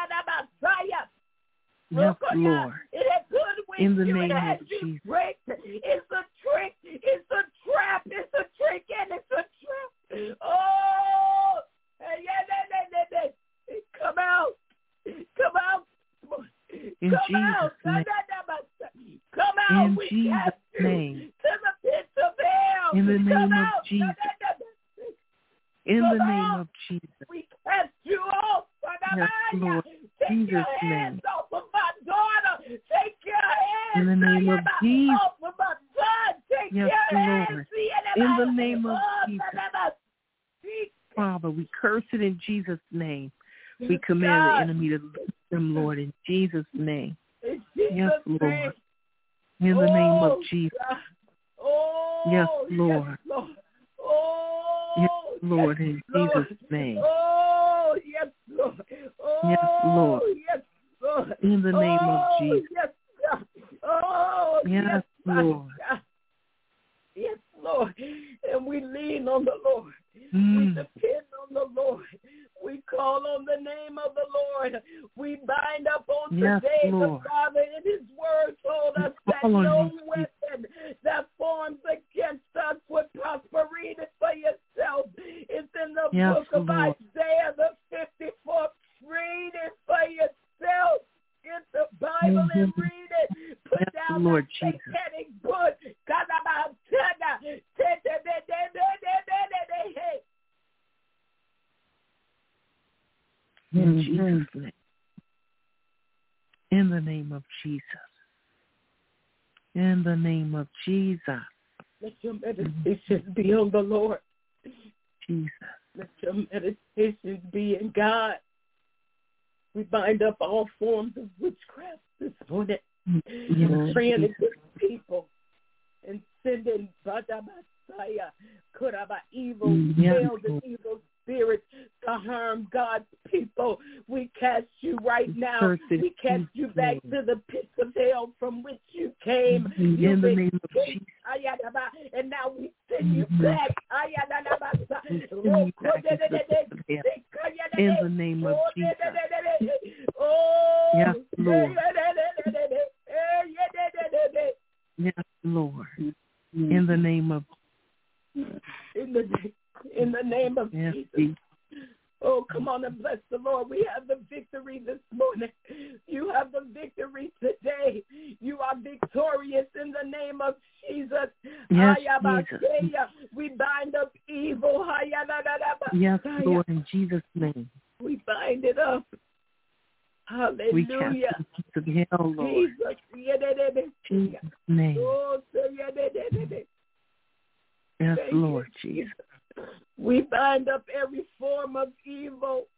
Yes, Lord. It has good with in the you. name It has of you Jesus. tricked. It's a trick. It's a trap. It's a trick and it's a trap. Oh, come out. Come out. In Come Jesus' out. name. Come out. In We Jesus' cast you name. to the pits of hell. In the name Come of out. Jesus. In the Come name out. of Jesus. We cast you off. Yes, Lord. Take Jesus' your hands name. off of my daughter. Take In the name of Jesus. For my son, take Yes, your Lord. hands. In the name of Jesus. Father, we curse it in Jesus' name. We command the enemy to leave them, Lord, in Jesus' name. Yes, Lord. In the name of Jesus. Yes, Lord. Yes, Lord, in Jesus' name. Oh, yes, Lord. Yes, Lord. Yes, Lord. In the name of Jesus. Yes, God. Oh, yes, Lord. God. Yes, Lord. And we lean on the Lord. We depend on the Lord. We call on the name of the Lord. We bind up on today the Father in his word told us that no weapon that forms against us would prosper. Read it for yourself. It's in the book of Isaiah, the 54th. Read it for yourself. Get the Bible and read it. Put down the satanic book. In Jesus' name. In the name of Jesus. In the name of Jesus. Let your meditation be on the Lord. Jesus. Let your meditation be in God. We bind up all forms of witchcraft this morning. Praying against people and sending evil spells and evil spirits to harm God's people. We cast you right now. We cast you back to the pits of hell from which you came. In the name of Jesus. And now we send you back. In the name of Jesus. Yes, Lord. Yes, Lord. In the name of in the name of Jesus. Oh, come on and bless the Lord. We have the victory this morning. You have the victory today. You are victorious in the name of Jesus. Yes, Jesus. We bind up evil. Yes, Lord, in Jesus' name. We bind it up. Hallelujah. We cast the pits of hell, Lord. Jesus' name. Yes, Lord Jesus. We bind up every form of evil.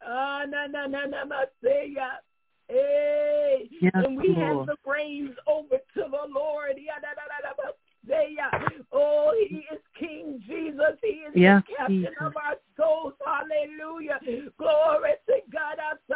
Yes, and we Lord. hand the reins over to the Lord. Oh, he is King Jesus. He is the captain of our souls. Hallelujah. Glory to God.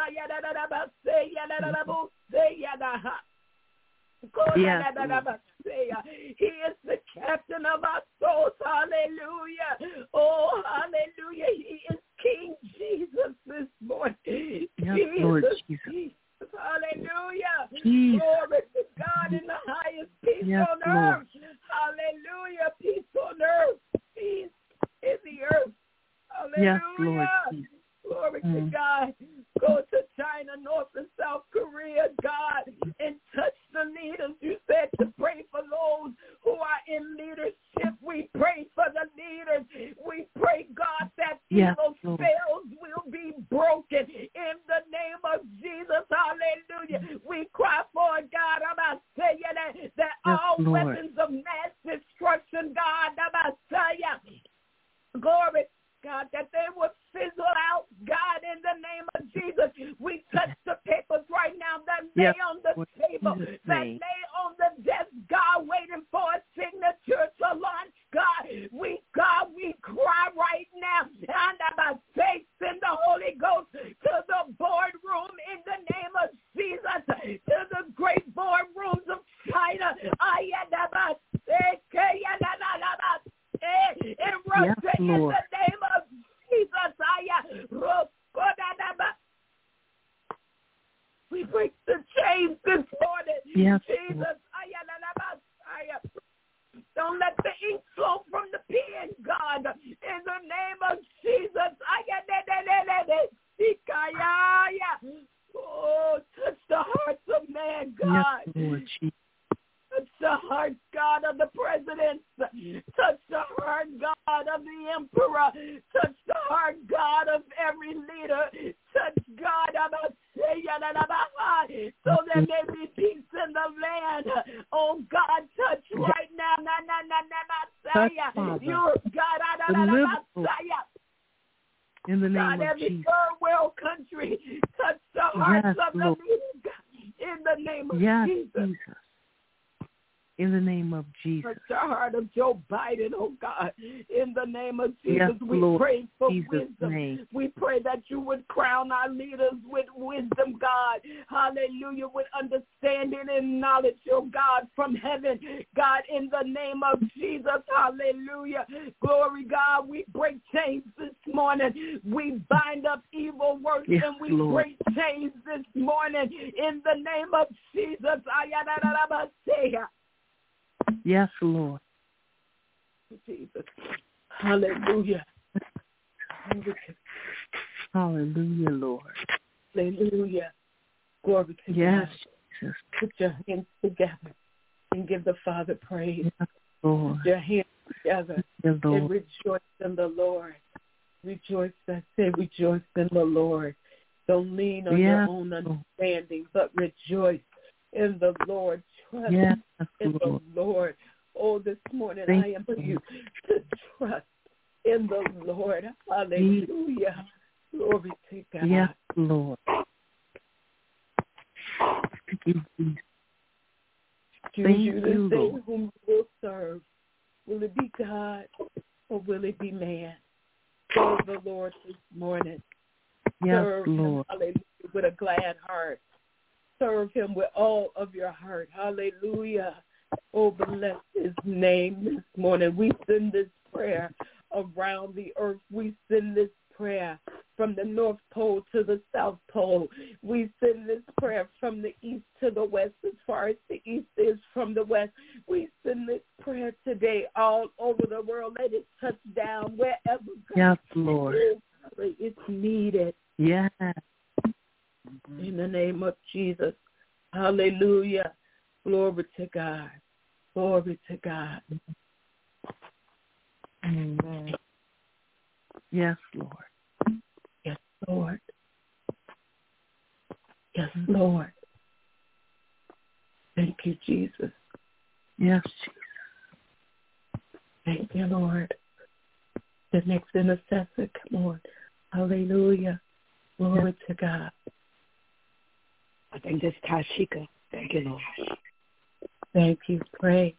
He is the captain of our souls. Hallelujah. Oh, hallelujah. He is King Jesus this morning. Yes, Jesus, Lord Jesus. Jesus. Hallelujah. Jesus. Glory to God in the highest. Peace on Lord. earth. Hallelujah. Peace on earth. Peace in the earth. Hallelujah. Yes, Lord Jesus. Glory to God. Go to China, North and South Korea, God, and touch the leaders. You said to pray for those who are in leadership. We pray for the leaders. We pray, God, that evil spells will be broken in the name of Jesus. Hallelujah. We cry for, God, I'm saying that all weapons of mass destruction, God, I'm saying, glory, God, that they will fizzle out, God, in the name of Jesus. We touch the papers right now that lay on the table, that lay on the desk, God, waiting for a signature to launch, God. We cry right now, and by faith in the Holy Ghost, to the boardroom in the name of Jesus, to the great boardrooms of China. In Russia, in the name of Jesus, we break the chains this morning. Yes, Jesus, don't let the ink flow from the pen, God. In the name of Jesus, oh, touch the hearts of man, God. Yes, Lord Jesus. Touch the heart, God, of the president. Touch the heart, God, of the emperor. Touch the heart, God, of every leader. Touch, God, so there may be peace in the land. hand. Oh, God, touch right now. You're God. In the name God, of every Jesus. third world country, touch the hearts of the leaders, God. In the name of Jesus. In the name of Jesus. Touch the heart of Joe Biden, oh God. In the name of Jesus, we Lord. pray for Jesus' wisdom. name. We pray that you would crown our leaders with wisdom, God. Hallelujah, with understanding and knowledge, oh God, from heaven. God, in the name of Jesus, hallelujah. Glory, God, we break chains this morning. We bind up evil works and we break chains this morning. In the name of Jesus. Yes, Lord. Jesus. Hallelujah. Hallelujah, Lord. Hallelujah. Glory to yes, God. Jesus. Put your hands together and give the Father praise. Yes, Lord. Put your hands together yes, and rejoice in the Lord. Rejoice, I say rejoice in the Lord. Don't lean on your own understanding, but rejoice in the Lord. Trust in the Lord. Oh, this morning I am for you to trust in the Lord. Hallelujah. Glory to God. Yes, Lord. Thank you, Jesus. Choose you to say whom you will serve. Will it be God or will it be man? Serve the Lord this morning. Yes, serve Lord. Him, hallelujah, with a glad heart. Serve Him with all of your heart. Hallelujah. Oh, bless His name this morning. We send this prayer around the earth. We send this prayer from the North Pole to the South Pole. We send this prayer from the east to the west, as far as the east is from the west. We send this prayer today all over the world. Let it touch down wherever God Lord. It's needed. Yes. In the name of Jesus. Hallelujah. Glory to God. Glory to God. Amen. Yes, Lord. Yes, Lord. Yes, Lord. Thank you, Jesus. Yes, Jesus. Thank you, Lord. The next intercessor, come on. Hallelujah. Glory to God. I think that's Tashika. Thank you, Lord. Thank you. Pray.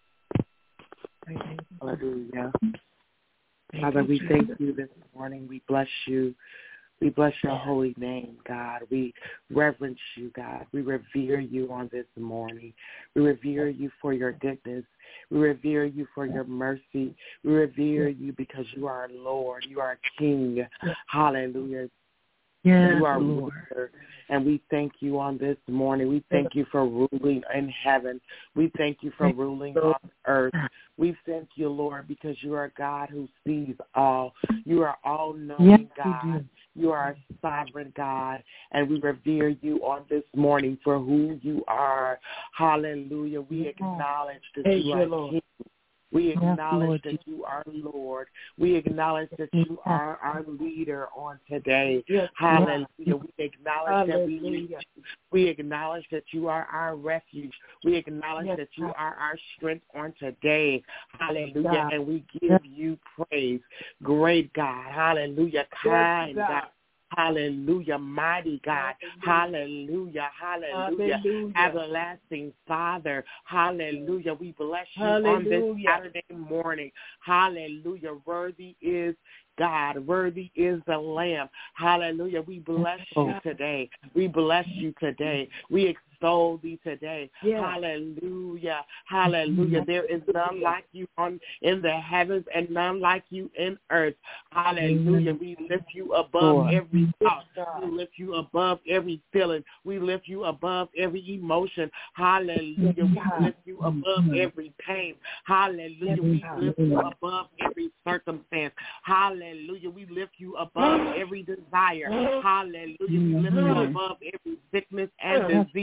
Hallelujah. Father, we thank you this morning. We bless you. We bless your holy name, God. We reverence you, God. We revere you on this morning. We revere you for your goodness. We revere you for your mercy. We revere you because you are Lord. You are King. Hallelujah. Yes, you are Lord. ruler, and we thank you on this morning. We thank you for ruling in heaven. We thank you for ruling on earth. We thank you, Lord, because you are God who sees all. You are all-knowing God. You are a sovereign God, and we revere you on this morning for who you are. Hallelujah. We acknowledge that you are King. We acknowledge that you are Lord. We acknowledge that you are our leader on today. Hallelujah. We acknowledge that we need you. We acknowledge that you are our refuge. We acknowledge that you are our strength on today. Hallelujah. And we give you praise. Great God. Hallelujah. Kind God. Hallelujah, mighty God. Hallelujah, hallelujah. Everlasting Father. Hallelujah. We bless you on this Saturday morning. Hallelujah. Worthy is God. Worthy is the Lamb. Hallelujah. We bless you today. We bless you today. We extol thee today. Hallelujah. Hallelujah. There is none like you in the heavens and none like you in earth. Hallelujah. We lift you above every thought. We lift you above every feeling. We lift you above every emotion. Hallelujah. We lift you above every pain. Hallelujah. We lift you above every circumstance. Hallelujah. We lift you above every desire. Hallelujah. We lift you above every sickness and disease.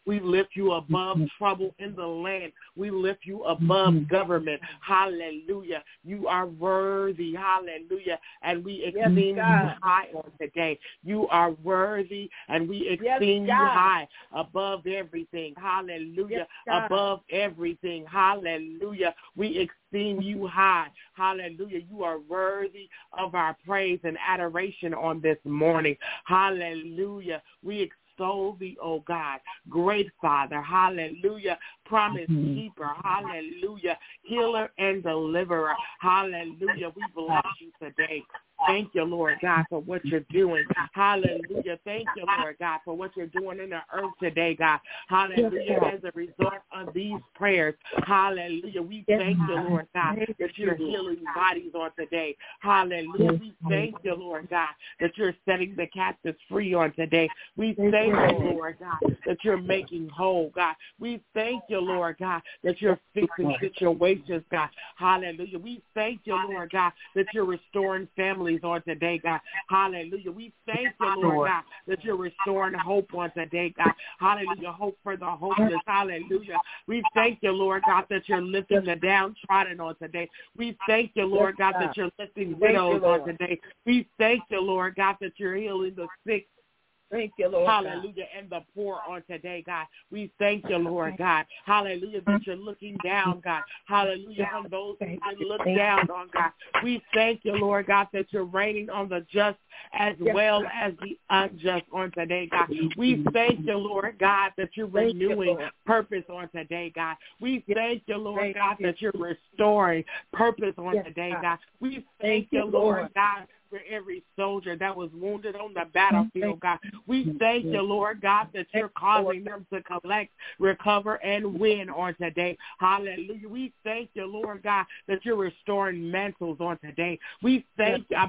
We lift you above trouble in the land. We lift you above government. Hallelujah. You are worthy. Hallelujah. And we esteem you high on today. You are worthy, and we esteem you high above everything. Hallelujah. Above everything. Hallelujah. We esteem you high. Hallelujah. You are worthy of our praise and adoration on this morning. Hallelujah. We extol thee, oh God, great Father. Hallelujah. Promise keeper. Hallelujah. Healer and deliverer. Hallelujah. We bless you today. Thank you, Lord God, for what you're doing. Hallelujah. Thank you, Lord God, for what you're doing in the earth today, God. Hallelujah. As a result of these prayers, hallelujah. We thank you, Lord God, that you're healing bodies on today. Hallelujah. We thank you, Lord God, that you're setting the captives free on today. We thank you, Lord God, that you're making whole, God. We thank you, Lord God, that you're fixing situations, God. Hallelujah. We thank you, Lord God, that you're restoring families on today, God. Hallelujah. We thank you, Lord God, that you're restoring hope on today, God. Hallelujah. Hope for the hopeless. Hallelujah. We thank you, Lord God, that you're lifting the downtrodden on today. We thank you, Lord God, that you're lifting widows on today. We thank you, Lord God, that you're healing the sick. Thank you, Lord. Hallelujah. God. And the poor on today, God. We thank you, Lord God. Hallelujah. That you're looking down, God. Hallelujah. On those who've been looked down on, God. We thank you, Lord God, that you're raining on the just as well as the unjust on today, God. We thank you, Lord God, that you're renewing purpose on today, God. We thank you, Lord God, that you're restoring purpose on today, God. We thank you, Lord God, for every soldier that was wounded on the battlefield, God. We thank you, Lord God, that you're causing them to collect, recover, and win on today. Hallelujah. We thank you, Lord God, that you're restoring mantles on today. We thank you.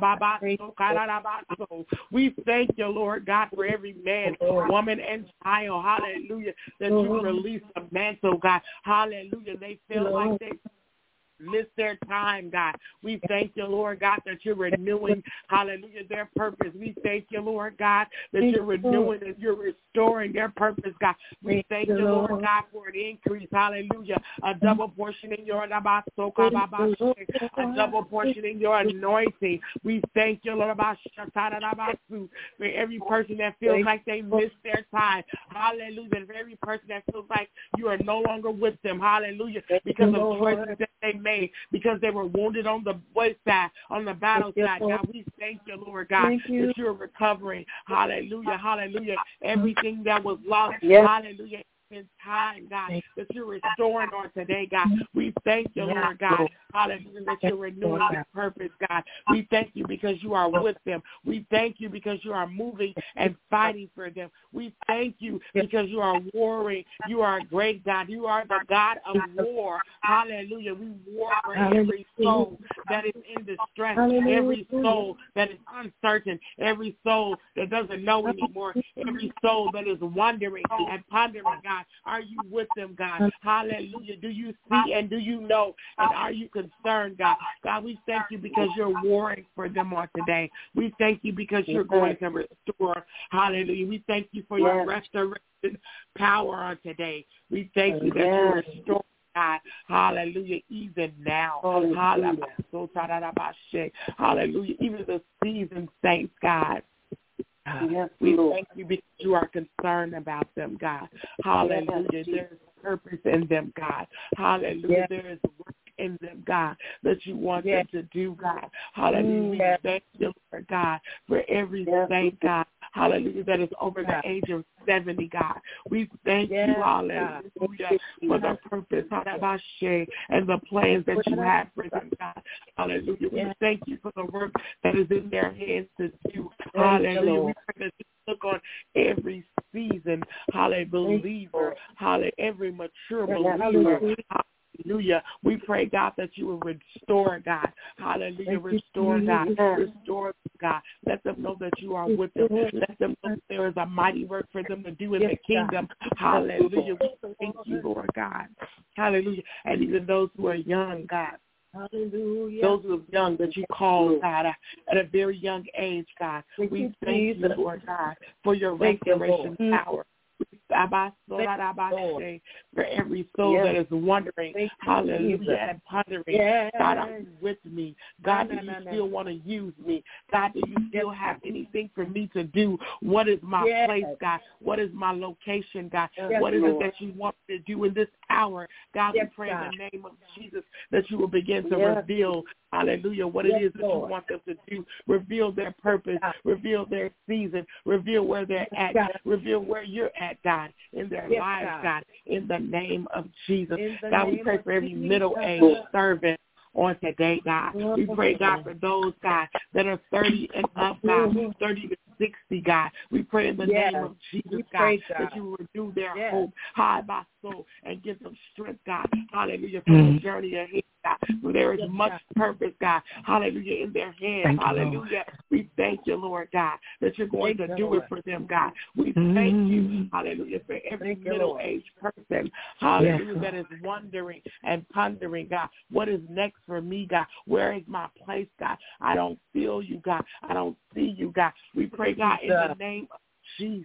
We thank you, Lord God, for every man, woman, and child. Hallelujah. That you release a mantle, God. Hallelujah. They feel like they miss their time, God. We thank you, Lord God, that you're renewing, hallelujah, their purpose. We thank you, Lord God, that you're renewing and you're restoring their purpose, God. We thank you, Lord God, for an increase, hallelujah, a double portion in your a double portion in your anointing. We thank you, Lord, for every person that feels like they missed their time, hallelujah, for every person that feels like you are no longer with them, hallelujah, because of choices that they made, because they were wounded on the wayside, on the battle side. God, we thank you, Lord God, that you're recovering. Hallelujah, hallelujah. Everything that was lost, hallelujah, in time, God, that you're restoring on today, God. We thank you, Lord God, hallelujah, that you're renewing their purpose, God. We thank you because you are with them. We thank you because you are moving and fighting for them. We thank you because you are warring. You are a great God. You are the God of war. Hallelujah. We war for every soul that is in distress, every soul that is uncertain, every soul that doesn't know anymore, every soul that is wondering and pondering, God. Are you with them, God? Hallelujah. Do you see and do you know? And are you concerned, God? God, we thank you because you're warring for them on today. We thank you because you're going to restore. Hallelujah. We thank you for your restoration power on today. We thank you that you're restoring, God. Hallelujah. Even now. Hallelujah. Even the seasoned saints, God. We thank you because you are concerned about them, God. Hallelujah. There is purpose in them, God. Hallelujah. There is work in them, God, that you want them to do, God. Hallelujah. We thank you, Lord God, for every saint, God. Hallelujah, that is over the age of 70, God. We thank you, hallelujah, for the purpose, and the plans that you have for them, God. Hallelujah. We thank you for the work that is in their hands to do. Hallelujah. We pray that you look on every season, hallelujah, believer, hallelujah, every mature believer. Hallelujah. We pray, God, that you will restore, God. Hallelujah. Restore, God. Restore, God. Let them know that you are with them. Let them know that there is a mighty work for them to do in the kingdom. Hallelujah. We thank you, Lord God. Hallelujah. And even those who are young, God. Hallelujah. Those who are young that you call, God, at a very young age, God. We thank you, Lord God, for your restoration power. We For every soul that is wondering, hallelujah, and pondering, God, are you with me? God, do you still want to use me? God, do you still have anything for me to do? What is my place, God? What is my location, God? What is it that you want me to do in this hour? God, we pray in the name of Jesus that you will begin to reveal, hallelujah, what it is that you want them to do. Reveal their purpose, reveal their season, reveal where they're at, reveal where you're at, God, in their lives, God, in the name of Jesus. God, we pray for every middle-aged servant on today, God. We pray, God, for those, God, that are 30 and up, God, 30 to 60, God. We pray in the name of Jesus, God, that you will renew their hope, high by soul, and give them strength, God. Hallelujah, for the journey ahead, God. For there is much purpose, God. Hallelujah, in their hands. Hallelujah. We thank you, Lord God, that you're going to do it for them, God. We thank you, hallelujah, for every middle-aged person, hallelujah, that is wondering and pondering, God, what is next for me, God? Where is my place, God? I don't feel you, God. I don't see you, God. We pray, God, in the name of Jesus,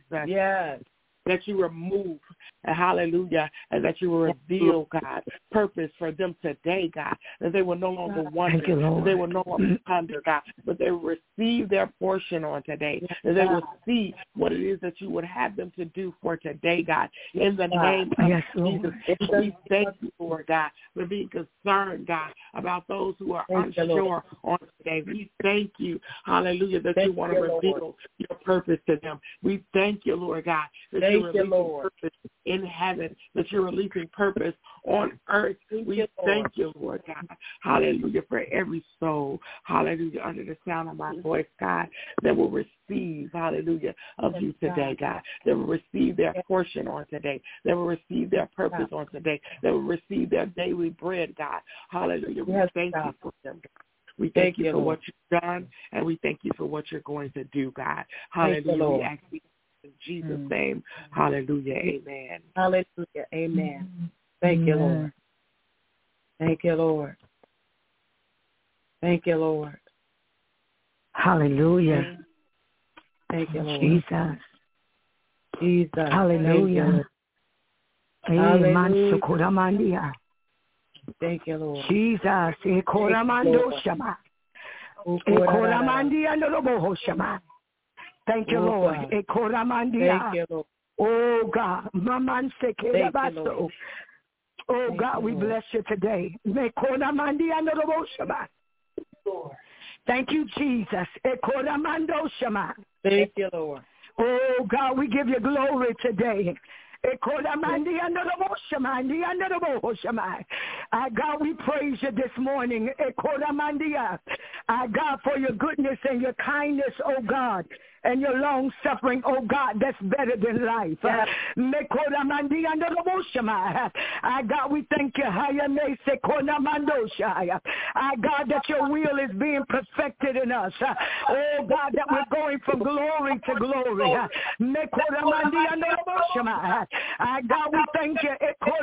that you remove, hallelujah, and that you will reveal, God, purpose for them today, God, that they will no longer wonder, that they will no longer ponder, God, but they will receive their portion on today, that they will see what it is that you would have them to do for today, God, in the name of Jesus. We thank you, Lord God, for being concerned, God, about those who are unsure on today. We thank you, hallelujah, that you want to reveal your purpose to them. We thank you, Lord God, that you're releasing purpose in heaven, that you're releasing purpose on earth. We thank you, Lord God, hallelujah, for every soul, hallelujah, under the sound of my voice, God, that will receive, hallelujah, of you today, God, that will receive their portion on today, that will receive their purpose on today, that will receive their daily bread, God, hallelujah. We thank you for them, God. We thank you for what you've done, and we thank you for what you're going to do, God. Hallelujah. We ask you in Jesus' name. Hallelujah. Amen. Hallelujah. Amen. Thank you, Lord. Thank you, Lord. Thank you, Lord. Hallelujah. Thank you, Lord. Jesus. Jesus. Hallelujah. Hallelujah. Thank you, Lord. Jesus. Ekoramando shama. Ekoramandi andorobo shama. Thank you, Lord. Ekoramandia. Thank you, Lord. Oh, God. Maman sekelabaso. Oh, God, we bless you today. Ekoramandi andorobo shama. Thank you, Jesus. Ekoramando shama. Thank you, Lord. Oh, God, we give you glory today. God, we praise you this morning. God, for your goodness and your kindness, oh God, and your long suffering, oh God, that's better than life. God, we thank you. God, that your will is being perfected in us. Oh God, that we're going from glory to glory. God, we thank you.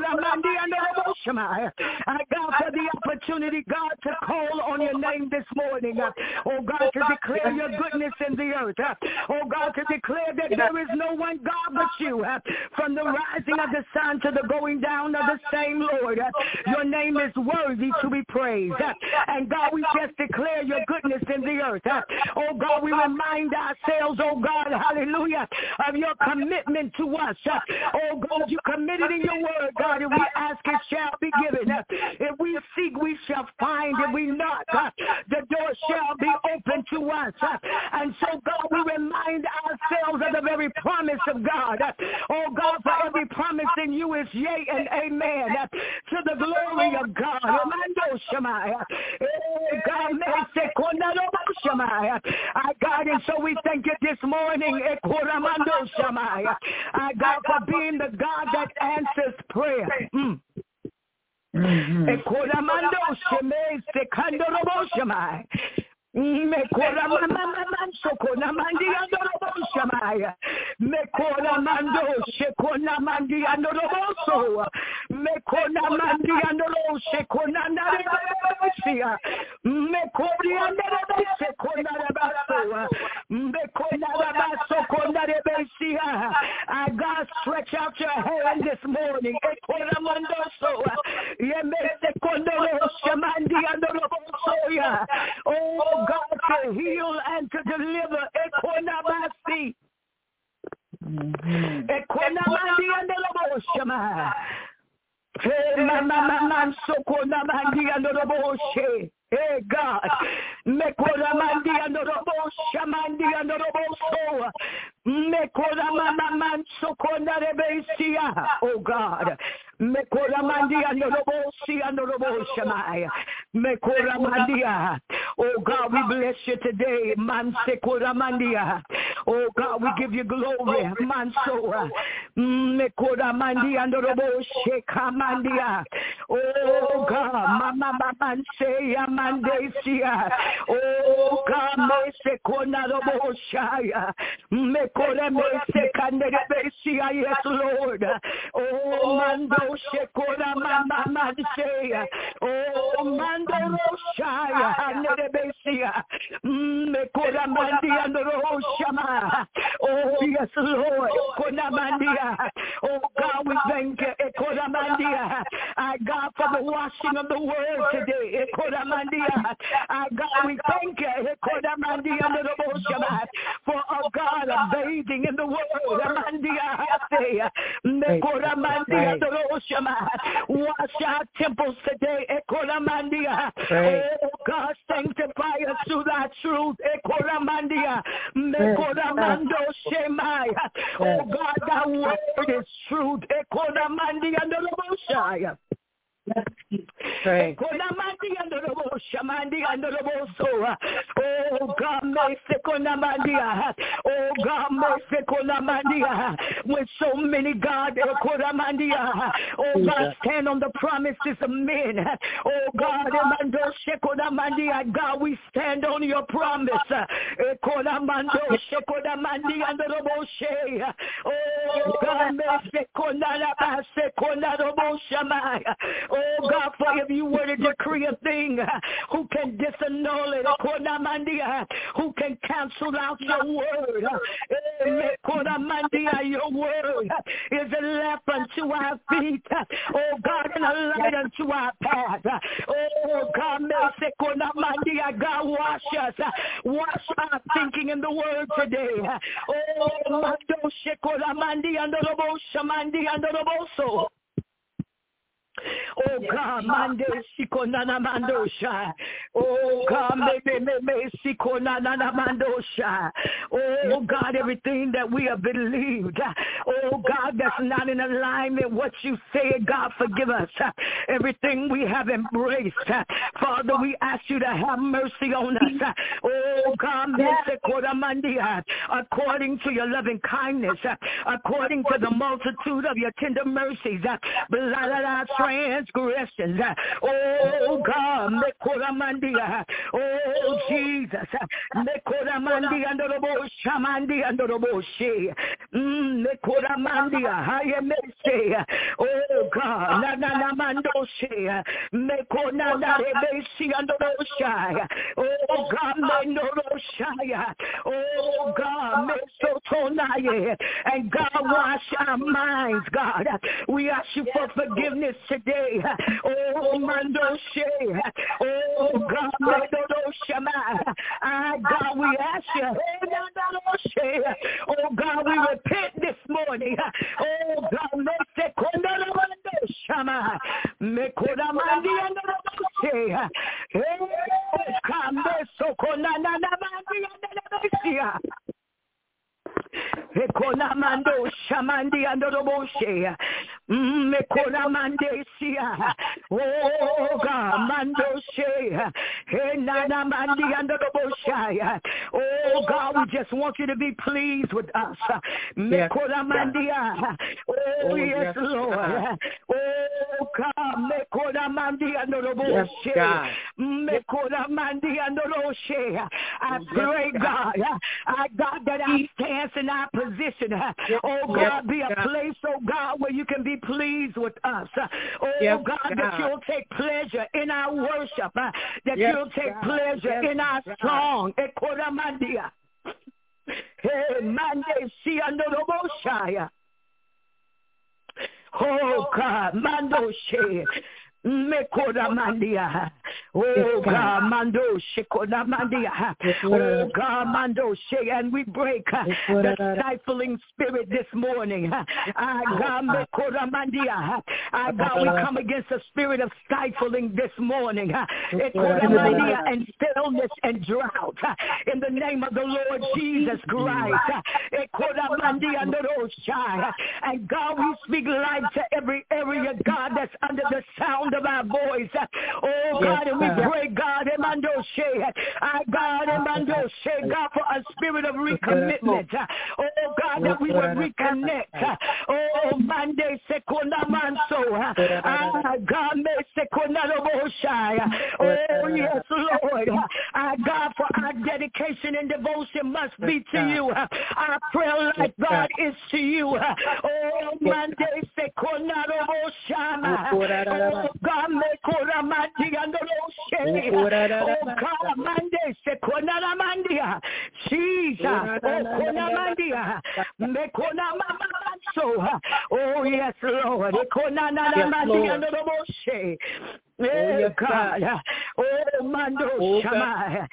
God, for the opportunity, God, to call on your name this morning. Oh God, to declare your goodness in the earth. Oh God, to declare that there is no one God but you. From the rising of the sun to the going down of the same, Lord. Your name is worthy to be praised. And God, we just declare your goodness in the earth. Oh God, we remind ourselves, oh God, hallelujah, of your commitment to us. Oh God, you committed in your word, God, if we ask, it shall be given. If we seek, we shall find. If we knock, the door shall be open to us. And so, God, we remind ourselves of the very promise of God. Oh God, for every promise in you is yea and amen. To the glory of God. God, and so we thank you this morning, God, for being the God that answers prayer. I God, stretch out your hand this morning. Oh God, to heal and to deliver. Hey God, Mekoramandi and Robo Shamandi and Robo So Mekoramaman Sokona Rebesia, oh God, Mekoramandi and Robo Si and Robo Shamai, Mekoramandia, oh God, we bless you today, Mansekoramandia, oh God, we give you glory, Mansoa, Mekoramandi and Robo Shekamandia, oh God, Mama Manseya. Mandesia, oh God, me se konarobo shaya, me kore me se kanerebesia, yes Lord, oh mando she kora mama manseya, oh mando roshaya, hanerebesia, me kora mandia no roshama, oh yes Lord, kona mandia, oh God, we thank you, kora mandia, I God for the washing of the word today, kora mandia. God, we thank you for our God bathing in the word. Wash our temples today. Oh God, sanctify us through thy truth. Oh God, thy word is truth. Right. Oh God, oh God, with so many God, oh God, stand on the promises of men. Oh God, God, we stand on your promise. Oh God, oh God, for if you were to decree a thing, who can disannul it? Who can cancel out your word? Your word is a lamp unto our feet. Oh God, and a light unto our path. Oh God, God, wash us. Wash our thinking in the word today. Oh, oh God, Mande Sikonana Mandosha. Oh God, me Sikonana Mandosha. Oh God, everything that we have believed. Oh God, that's not in alignment with what you say, God, forgive us. Everything we have embraced. Father, we ask you to have mercy on us. Oh God, according to your loving kindness, according to the multitude of your tender mercies, blot out our transgressions. Oh God, oh Jesus, oh God, oh God, and God, wash our minds, God. We ask you for forgiveness today. Oh Mandoshe, oh God, God, we ask you, oh God, we repent this morning. Oh God, Ekonamando Shamandi and Roboshe. Mekonamandesia. Oh God, Mandoshe. Enanamandi and Roboshaya. Oh God, we just want you to be pleased with us. Mekonamandia. Oh yes, Lord. Oh God, Mekonamandi and Roboshe. Mekonamandi and Roboshe. I pray, God, I God, that our stance in our position, oh God, be a place, oh God, where you can be pleased with us. Oh God, that you'll take pleasure in our worship, that you'll take pleasure in our song. Hey, Mande Siandoroboshaya. Oh God, Mando She. Mekoda Mandia. Oh God, Mando Shekoda Mandia. Oh God, Mando She, and we break the stifling spirit this morning. God, Mekoda Mandia. God, we come against the spirit of stifling this morning. Mekoda Mandia, and stillness and drought. In the name of the Lord Jesus Christ. Mekoda Mandia Noroshai. And God, we speak life to every area, God, that's under the sound of our voice. Oh God, and we pray, God, Emando She, God, Emando She, God, for a spirit of recommitment. Oh God, that we will reconnect. Oh, Mande Sekona Manso, God, Me Sekona Roboshai. Oh yes, Lord, God, for our dedication and devotion must be to you. Our prayer life, God, is to you. Oh, Mande Sekona Roboshai. Oh God, Mekora Mandi and the oh God, Mande Sekona Mandia. Jesus, oh Kona Mandia. Mekona Mama. Oh yes, Lord. Kona Mandi and the oh God, oh Mando Shama,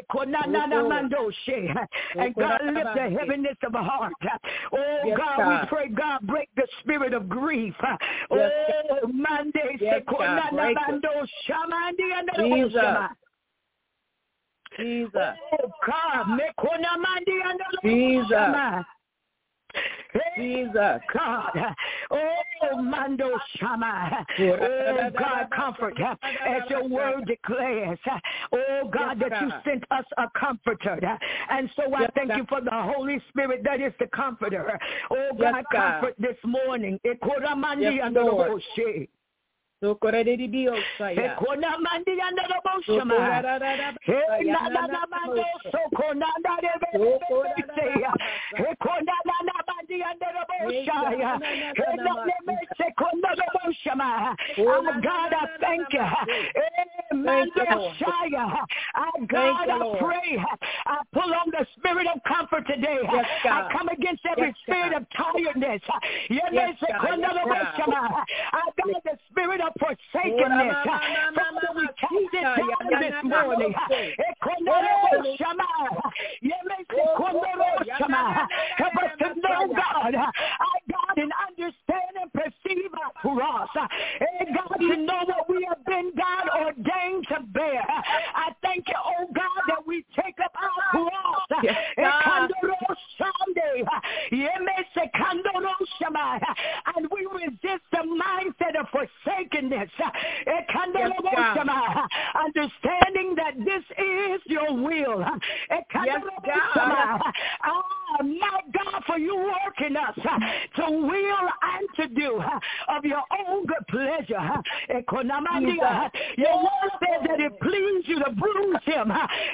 Mando She, and God lift the heaviness of heart. Oh God, we pray, God, break the spirit of grief. Oh Mande Mando Shama, and Shama. Jesus. Oh God, Mekona Mandi and Jesus. Jesus, God, oh Mando Shama, oh God, comfort, as your word declares, oh God, that you sent us a comforter, and so I thank you for the Holy Spirit that is the comforter. Oh God, comfort this morning. So corredi Dio saya. Ekona mandi anda robo shama. Ekona na mando sokona na rebe. Ekona na mandi anda robo shaya. Ekona me sekona robo shama. God, I thank you. Mando shaya. God, I pray. I pull on the spirit of comfort today. I come against every spirit of tiredness. I got the spirit of forsakenness. Father, we cast it down this morning. Help us to know, God, and understand and perceive our cross. God, to know what we have been, God, ordained to bear. I thank you, oh God, that we take up our cross. And we resist the mindset of forsakenness. Understanding that this is your will. My God, for you working us to will and to do of your own good pleasure. Your word says that it pleased you to bruise him.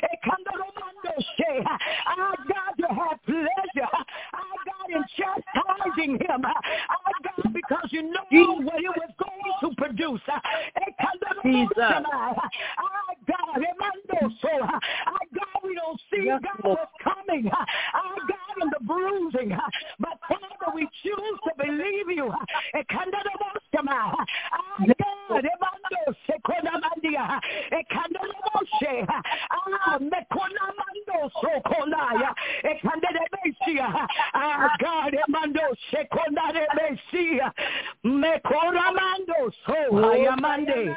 Our God, to have pleasure. Our God, in chastising him. Our God, because you know what it was going to produce. Our God, we don't see God what's coming. Our God, in the bruising. But Father, we choose to believe you. Our God, God, Emando Shekonda Mesia, Mekoramando so Hayamande.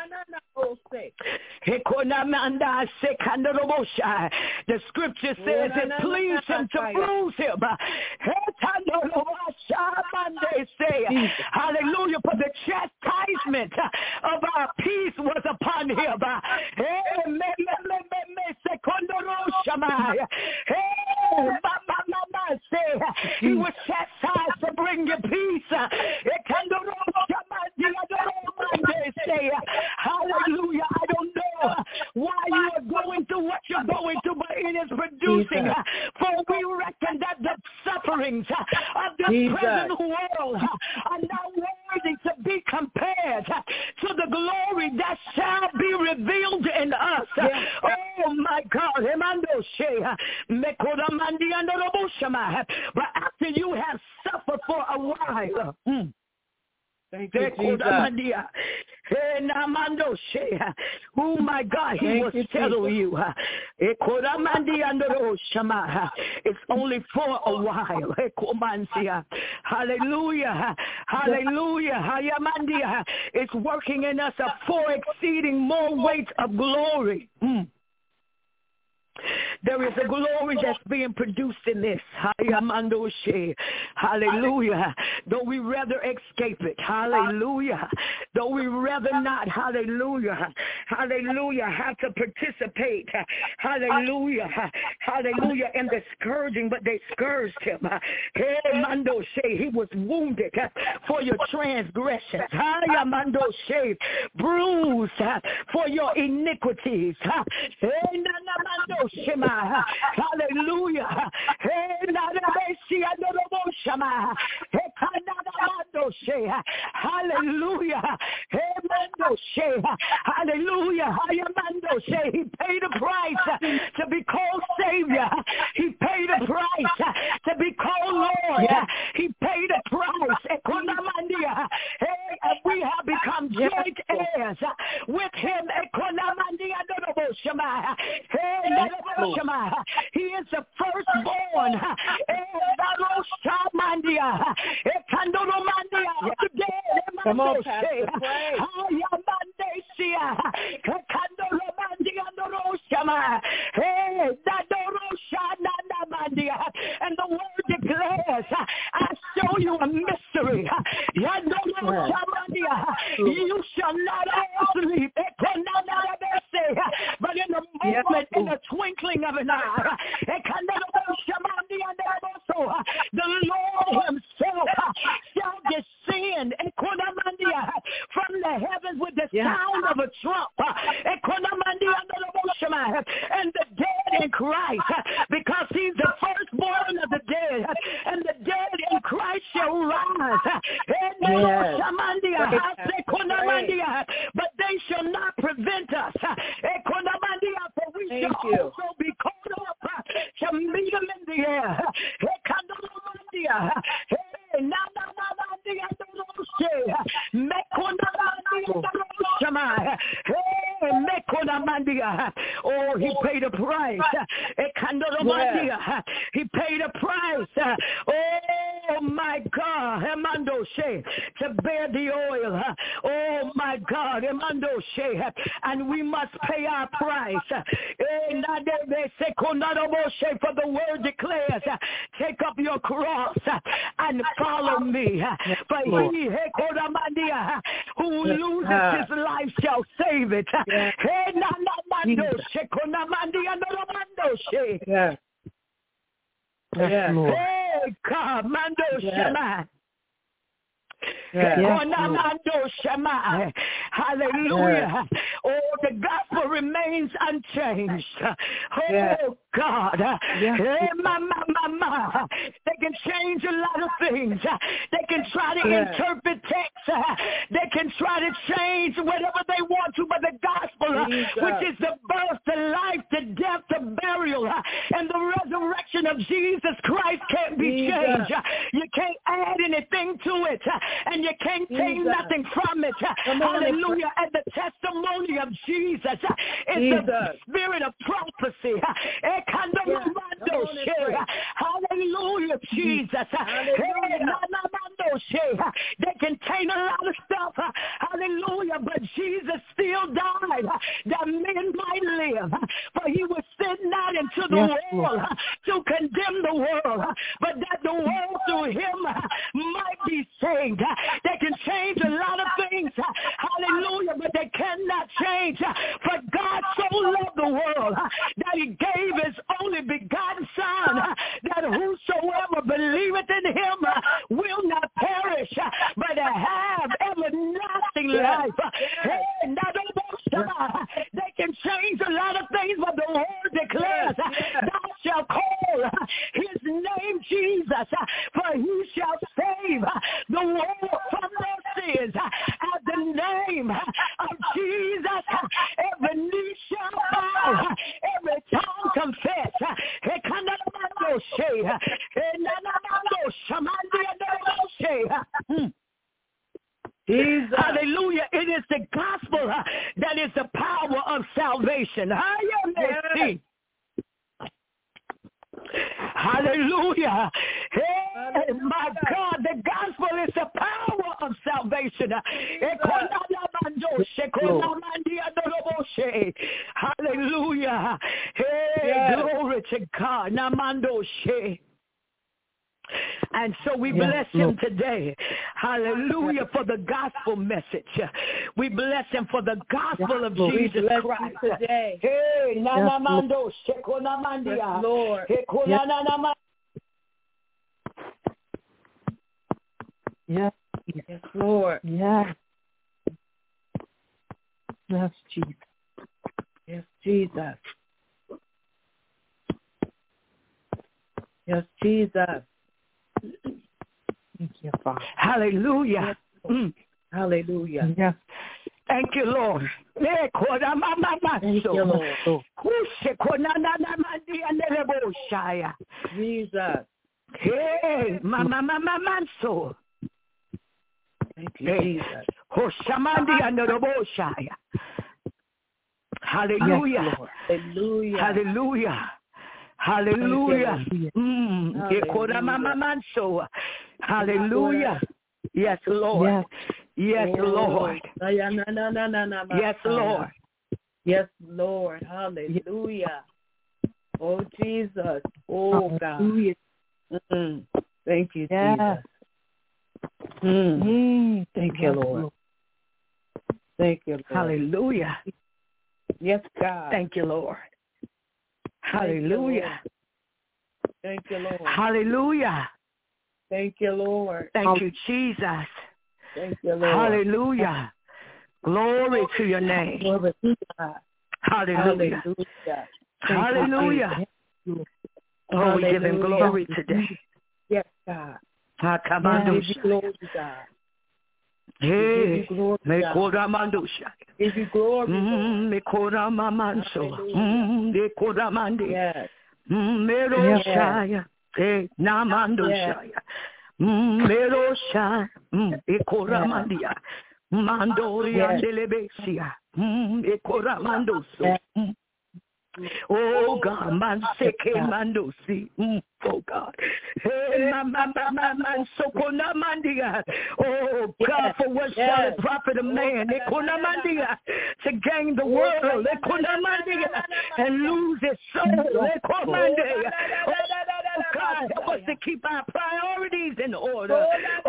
The scripture says it pleased him to bruise him. Hallelujah, for the chastisement of our peace was upon him. He was chastised to bring you peace. Hallelujah. I don't know why you are going through what you're going through, but it is producing. For we reckon that the sufferings of this present world are not worthy to be compared to the glory that shall be revealed in us. Oh my God. But after you have suffered for a while, thank you, Jesus. Oh my God, he will settle you. It's only for a while. Hallelujah. Hallelujah. It's working in us a far exceeding more weight of glory. There is a glory that's being produced in this. Hallelujah. Though we rather escape it. Hallelujah. Though we rather not. Hallelujah. Hallelujah. Have to participate. Hallelujah. Hallelujah. In the scourging, but they scourged him. He was wounded for your transgressions. Bruised for your iniquities. Hallelujah. Hallelujah. Hallelujah. He paid a price to be called Savior. He paid a price to be called Lord. He paid a price. And we have become joint heirs with him. He is the firstborn. Come on, Pastor, pray. And the word declares, I show you a mystery. You shall not sleep. But in the moment, in the twinkling of an eye, the Lord himself shall descend from the heavens with the sound of a trump. And the dead in Christ, because he's the firstborn of the dead, and the dead in Christ shall rise. But they shall not prevent us. For we shall also be caught up to meet them in the air. Oh, he paid a price. He paid a price. Oh my God, to bear the oil. Oh my God, and we must pay our price. For the word declares, take up your cross and follow me. For he who loses his life shall save it. Hallelujah. Oh, the gospel remains unchanged. Oh, God. They can change a lot of things. They can try to interpret text. They can try to change whatever they want to, but the gospel, which is the birth, the life, the death, the burial, and the resurrection of Jesus Christ can't be changed. You can't add anything to it, and you can't take nothing from it. Hallelujah. And the testimony of Jesus is the spirit of prophecy. Hallelujah, Jesus. They contain a lot of stuff. Hallelujah. But Jesus still died that men might live. For he was sent not into the world to condemn the world, but that the world through him might be saved. They can change a lot of things. Hallelujah. But they cannot change. For God so loved the world that he gave his only begotten Son, that whosoever believeth in him will not perish, but have everlasting life. They can change a lot of things, but the word declares, thou shalt call his name Jesus, for he shall save the world from their Jesus, every knee shall bow, every tongue confess. Hallelujah. It is the gospel that is the power of salvation. Hallelujah. Hey, my God, the gospel is the power of salvation. Hallelujah. Hey, glory to God. And so we bless him today. Hallelujah, for the gospel message. We bless him for the gospel of Jesus Christ. Today. Hey, Lord. Yes, yes, Lord. Yes. Yes, Jesus. Yes, Jesus. Yes, Jesus. Thank you, Father. Hallelujah. Hallelujah. Yes. Thank you, Lord. Thank you, Lord. Jesus. Hey, so. Thank you, Jesus. Hallelujah. Yes, Hallelujah. Hallelujah. Hallelujah. Hallelujah. Yes, Lord. Yes, Lord. Yes, Lord. Yes, Lord. Hallelujah. Oh, Jesus. Oh, God. Thank you, Jesus. Thank you, Lord. Thank you, Lord. Hallelujah. Yes, God. Thank you, Lord. Hallelujah. Thank you, Lord. Hallelujah. Thank you, Lord. Thank you, Jesus. Thank you, Lord. Hallelujah. Glory to your name. Glory to God. Hallelujah. Hallelujah. Oh, we give him glory today. Yes, God. Glory, God. hey, me kora mandusha. Give you glory. Me kora mamanso. Me kora mandi. Yes. Me roshaya. Hey, namandushaya. Me roshaya. Me kora mandia. Mandori andelebesia. Me kora mandoso. Oh God, man seke mandosi. Oh God. Hey, man sokona mandia. Oh God, for what shall it profit a man? Ekona mandia, to gain the world. Ekona mandia, and lose his soul. Ekona mandia. Oh God, help us to keep our priorities in order.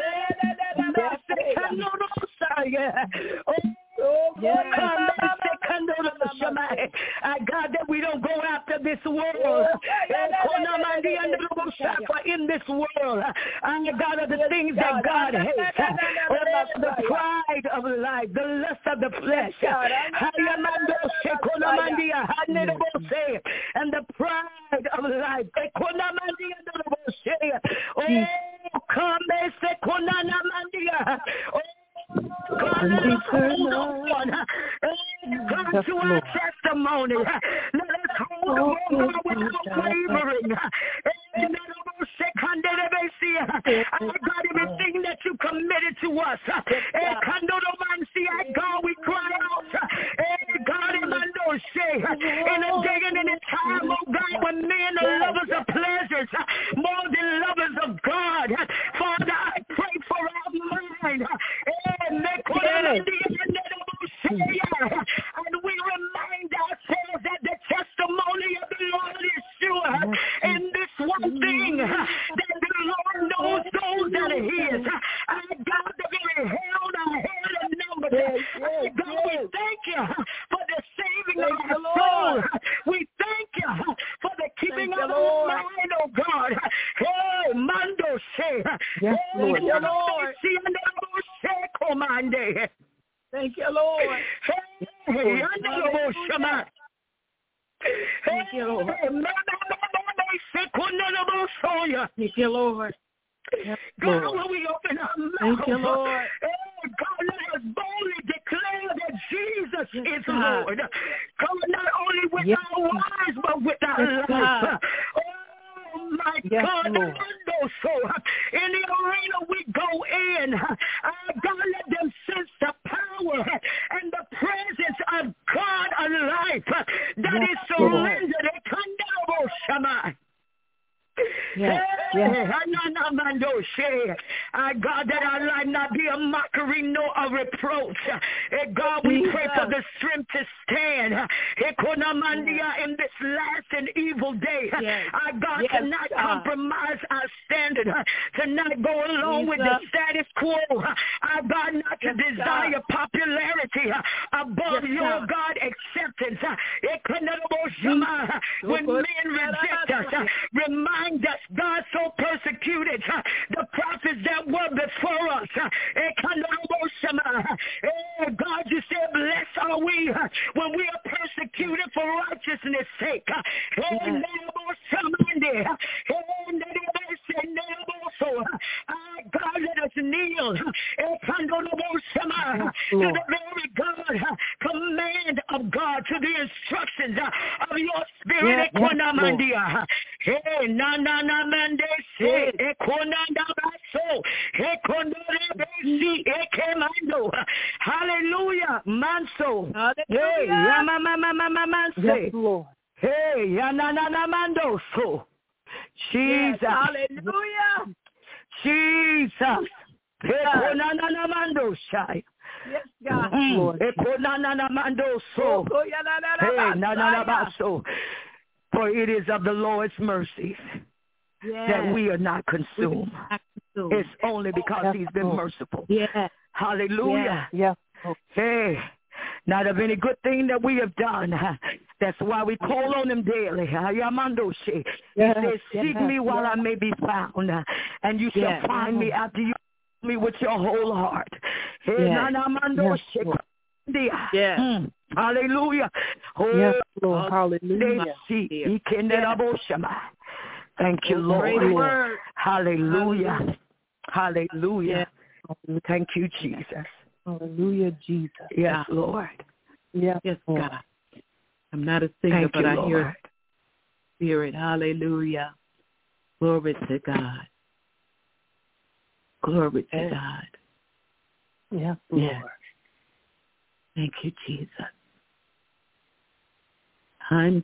God, that we don't go after this world. For in this world, God, are the things that God hates. The pride of life, the lust of the flesh, and the pride of life. God, let us hold on. Come to our testimony. Let us hold on without wavering. God, everything that you committed to us. God, we cry out. God, in a day and in a time, oh God, when men are lovers of pleasures more than lovers of God. Father, I pray for our mind. And we remind ourselves that the testimony of the Lord is sure. And this one thing, that the Lord knows those that are his. God, the very hell our head and numbered. God, we thank you for the saving of our soul. We thank you for the keeping of our mind, oh God. Hey, Mando say. Yes, Lord. Thank you, Lord. Thank you, Lord. Thank you, Lord. Thank you, Lord. God, when we open our mouth, thank you, Lord. God, let us boldly declare that Jesus is Lord. Come not only with our lives, but with our life. Oh, my God. Lord. So in the arena we go in, God, let them sense the power and the presence of God alive that is surrendered. Yes. God, that our life not be a mockery nor a reproach. God, we pray for the strength to stand in this last and evil day. Our God cannot compromise our standard, to not go along with the status quo. Our God, not to desire popularity above your God acceptance. When men reject us, remind us, God so persecuted the prophets that were before us. God, you said, blessed are we when we are persecuted for righteousness' sake. God, let us kneel to the very God, command of God, to the instructions of your spirit. Hallelujah. Manso. Hey, Yes, Lord. Hey, Yananamando. So Jesus. Hallelujah. Jesus. Hey, Yes, God. Lord. So. Hey, for it is of the Lord's mercies that we are not consumed. It's only because he's been merciful. Hallelujah. Hey, not of any good thing that we have done. That's why we call on him daily. He says, seek me while I may be found, and you shall find me after you me with your whole heart. Hallelujah. Yes, Lord. Hallelujah. Thank you, Lord. Hallelujah. Hallelujah. Thank you, Jesus. Hallelujah, Jesus. Yes, Lord. Yes, God. I'm not a singer, but I hear Spirit. Hallelujah. Glory to God. Glory to God. Yes, Lord. Yes. Thank you, Jesus. I'm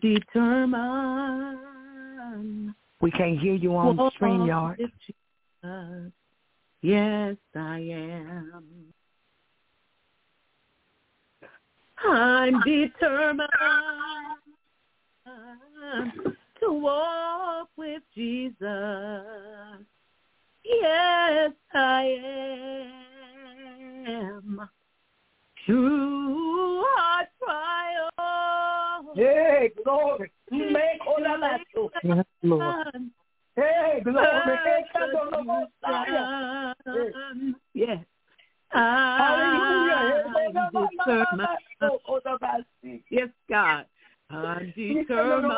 determined. We can't hear you on the StreamYard. Yes, I am. I'm determined to walk with Jesus. Yes, I am. Through hard trials. Hey, glory. Make all of that. Yes, Lord. Hey, glory. Yes. Hallelujah. Yes, God. I'm determined.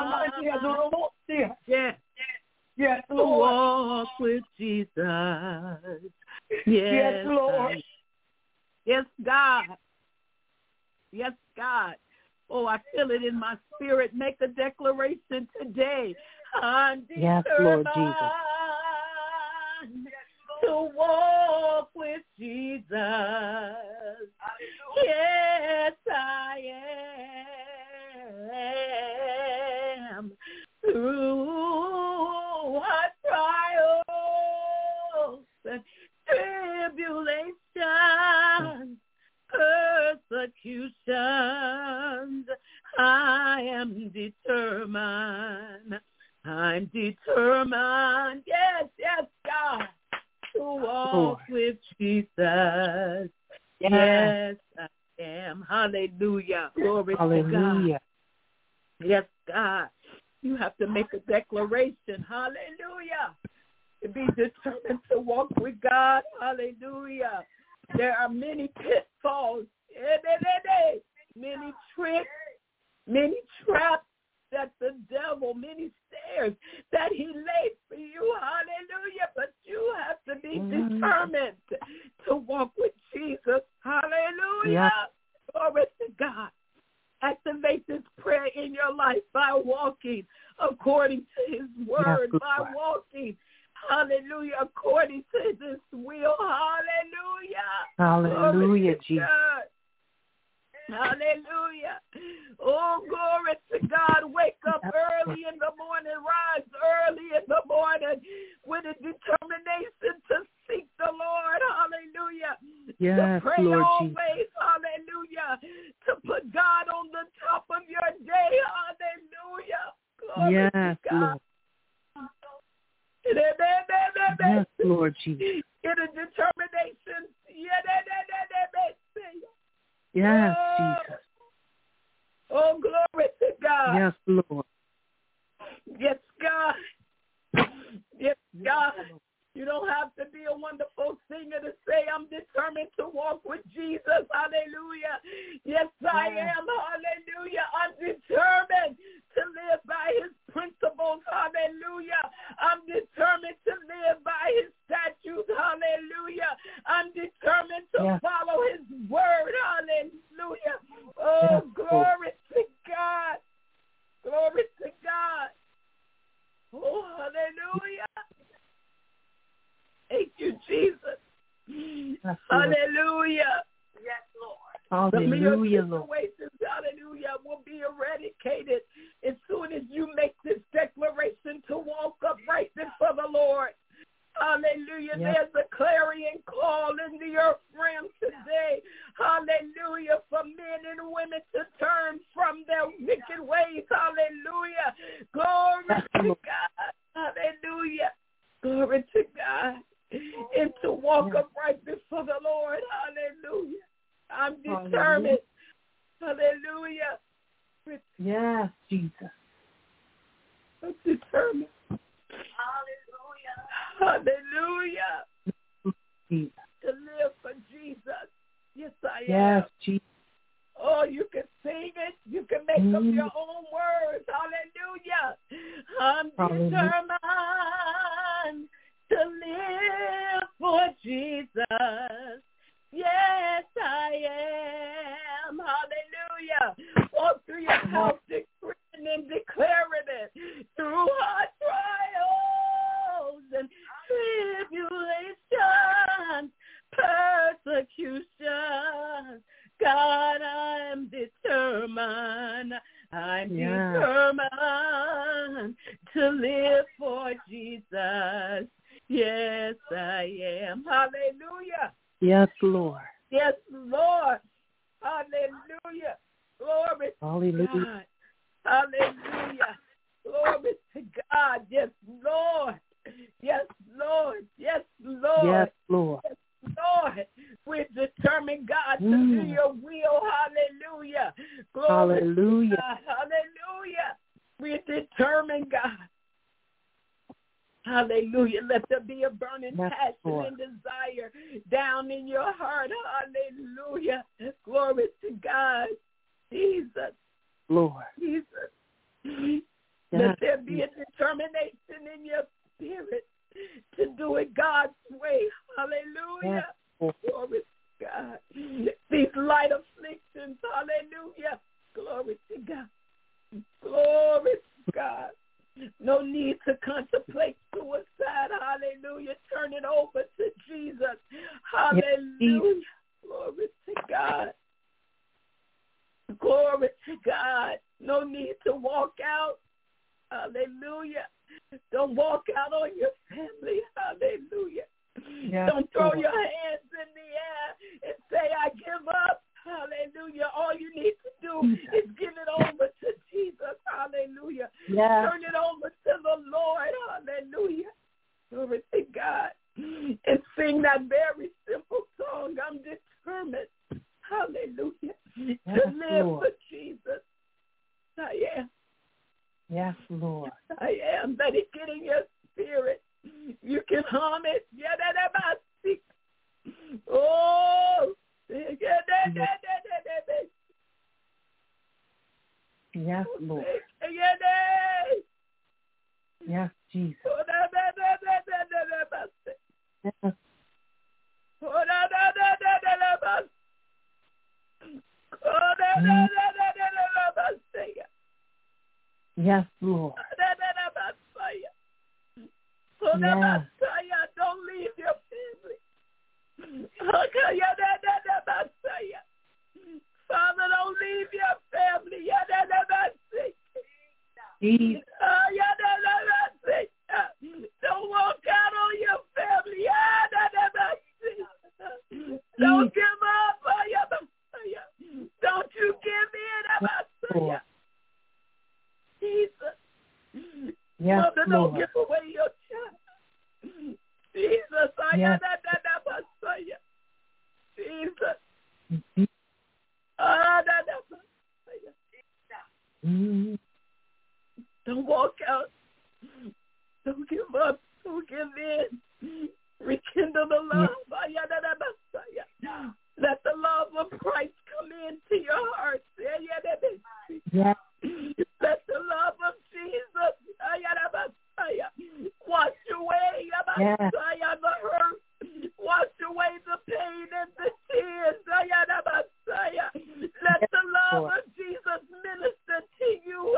Yes. Yes, to Lord. walk with Jesus. Yes, Lord. Yes, God. Yes, God. Oh, I feel it in my spirit. Make a declaration today. I'm yes, Lord Jesus. To walk with Jesus. Yes, I am. Through hard trials and tribulations, persecutions, I am determined. I'm determined. Yes, yes, God. To walk with Jesus. Yes, I am. Hallelujah. Glory to God. Yes, God. You have to make a declaration. Hallelujah. To be determined to walk with God. Hallelujah. There are many pitfalls, many tricks, many traps that the devil, many snares that he laid for you. Hallelujah. But you have to be determined to walk with Jesus. Hallelujah. God. Activate this prayer in your life by walking according to his word, by walking, hallelujah, according to his will. Hallelujah. Hallelujah, Jesus. Hallelujah. Oh, glory to God. Wake up early in the morning. Rise early in the morning with a determination to seek the Lord. Hallelujah. Yes, to pray Lord always. Jesus. Hallelujah. To put God on the top of your day. Hallelujah. Glory Yes, to God. Lord. Yes, Lord Jesus. Get a determination. Yes, Jesus. Oh, glory to God. Yes, Lord. Yes, God. Yes, God. You don't have to be a wonderful singer to say, I'm determined to walk with Jesus. Hallelujah. Yes, I am. Hallelujah. I'm determined to live by his principles. Hallelujah. I'm determined to live by his statutes. Hallelujah. I'm determined to follow his word. Hallelujah. Oh, glory to God. Glory to God. Oh, hallelujah. Thank you, Jesus. Yes, hallelujah. Yes, Lord. Hallelujah, Lord. Situations, hallelujah, will be eradicated as soon as you make this declaration to walk upright before the Lord. Hallelujah. Yes. There's a clarion call in the earth realm today. Hallelujah. For men and women to turn from their wicked ways. Hallelujah. Glory to God. Hallelujah. Glory to God. And to walk upright before the Lord. Hallelujah. I'm determined. Hallelujah. Yes, Jesus. I'm determined. Hallelujah. Jesus. To live for Jesus. Yes, I am. Yes, Jesus. Oh, you can sing it. You can make up your own words. Hallelujah. I'm determined to live for Jesus. Yes, I am. Hallelujah. Walk through your house decreeing and declaring it through hard trials and tribulations, persecution. God, I'm determined. I'm determined to live for Jesus. Yes, I am. Hallelujah. Yes, Lord. Yes, Lord. Hallelujah. Glory to God. Hallelujah. Glory to God. Yes, Lord. Yes, Lord. Yes, Lord. Yes, Lord. Yes, Lord. We're determined, God, to do your will. Hallelujah. Glory to God. Hallelujah. We're determined, God. Hallelujah. Let there be a burning passion and desire down in your heart. Hallelujah. Glory to God. Jesus. Lord. Jesus. Let there be a determination in your spirit to do it God's way. Hallelujah. Glory to God. These light afflictions. Hallelujah. Glory to God. Glory to God. No need to contemplate suicide. Hallelujah. Turn it over to Jesus. Hallelujah. Glory to God. Glory to God. No need to walk out. Hallelujah. Don't walk out on your family. Hallelujah. Don't throw your hands in the air and say, I give up. Hallelujah. All you need to do is give it over to Jesus. Hallelujah. Turn it over to the Lord. Hallelujah. Glory to God. And sing that very simple song. I'm determined. Hallelujah. To live for Jesus. I am. Yes, Lord. I am. Let it get in your spirit. You can hum it. Oh. Yes, Lord. Yes, Jesus. Yes. Yes, Lord. Yes. Don't leave your family. Father, don't leave your family. Don't walk out on your family. Don't give up. Don't you give in. Jesus. Yes, Mother, don't Lord. give away your child. Jesus. Yes. Jesus. Don't walk out. Don't give up. Don't give in. Rekindle the love. Let the love of Christ come into your heart. Yes. Let the love of Jesus wash away the hurt. Wash away the pain and the tears. Let the love of Jesus minister to you.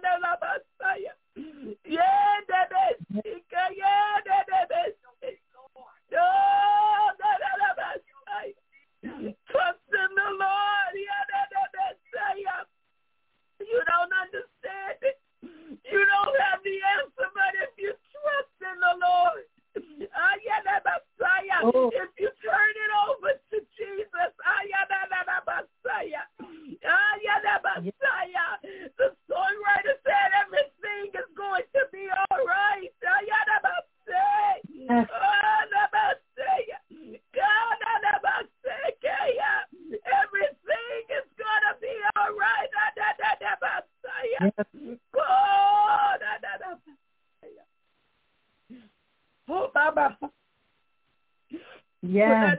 Trust in the Lord. You don't understand it. You don't have the answer, but if you trust in the Lord, if you turn it over to Jesus, the songwriter said everything is going to be all right. Everything is going to be all right. Oh, Baba. Yes.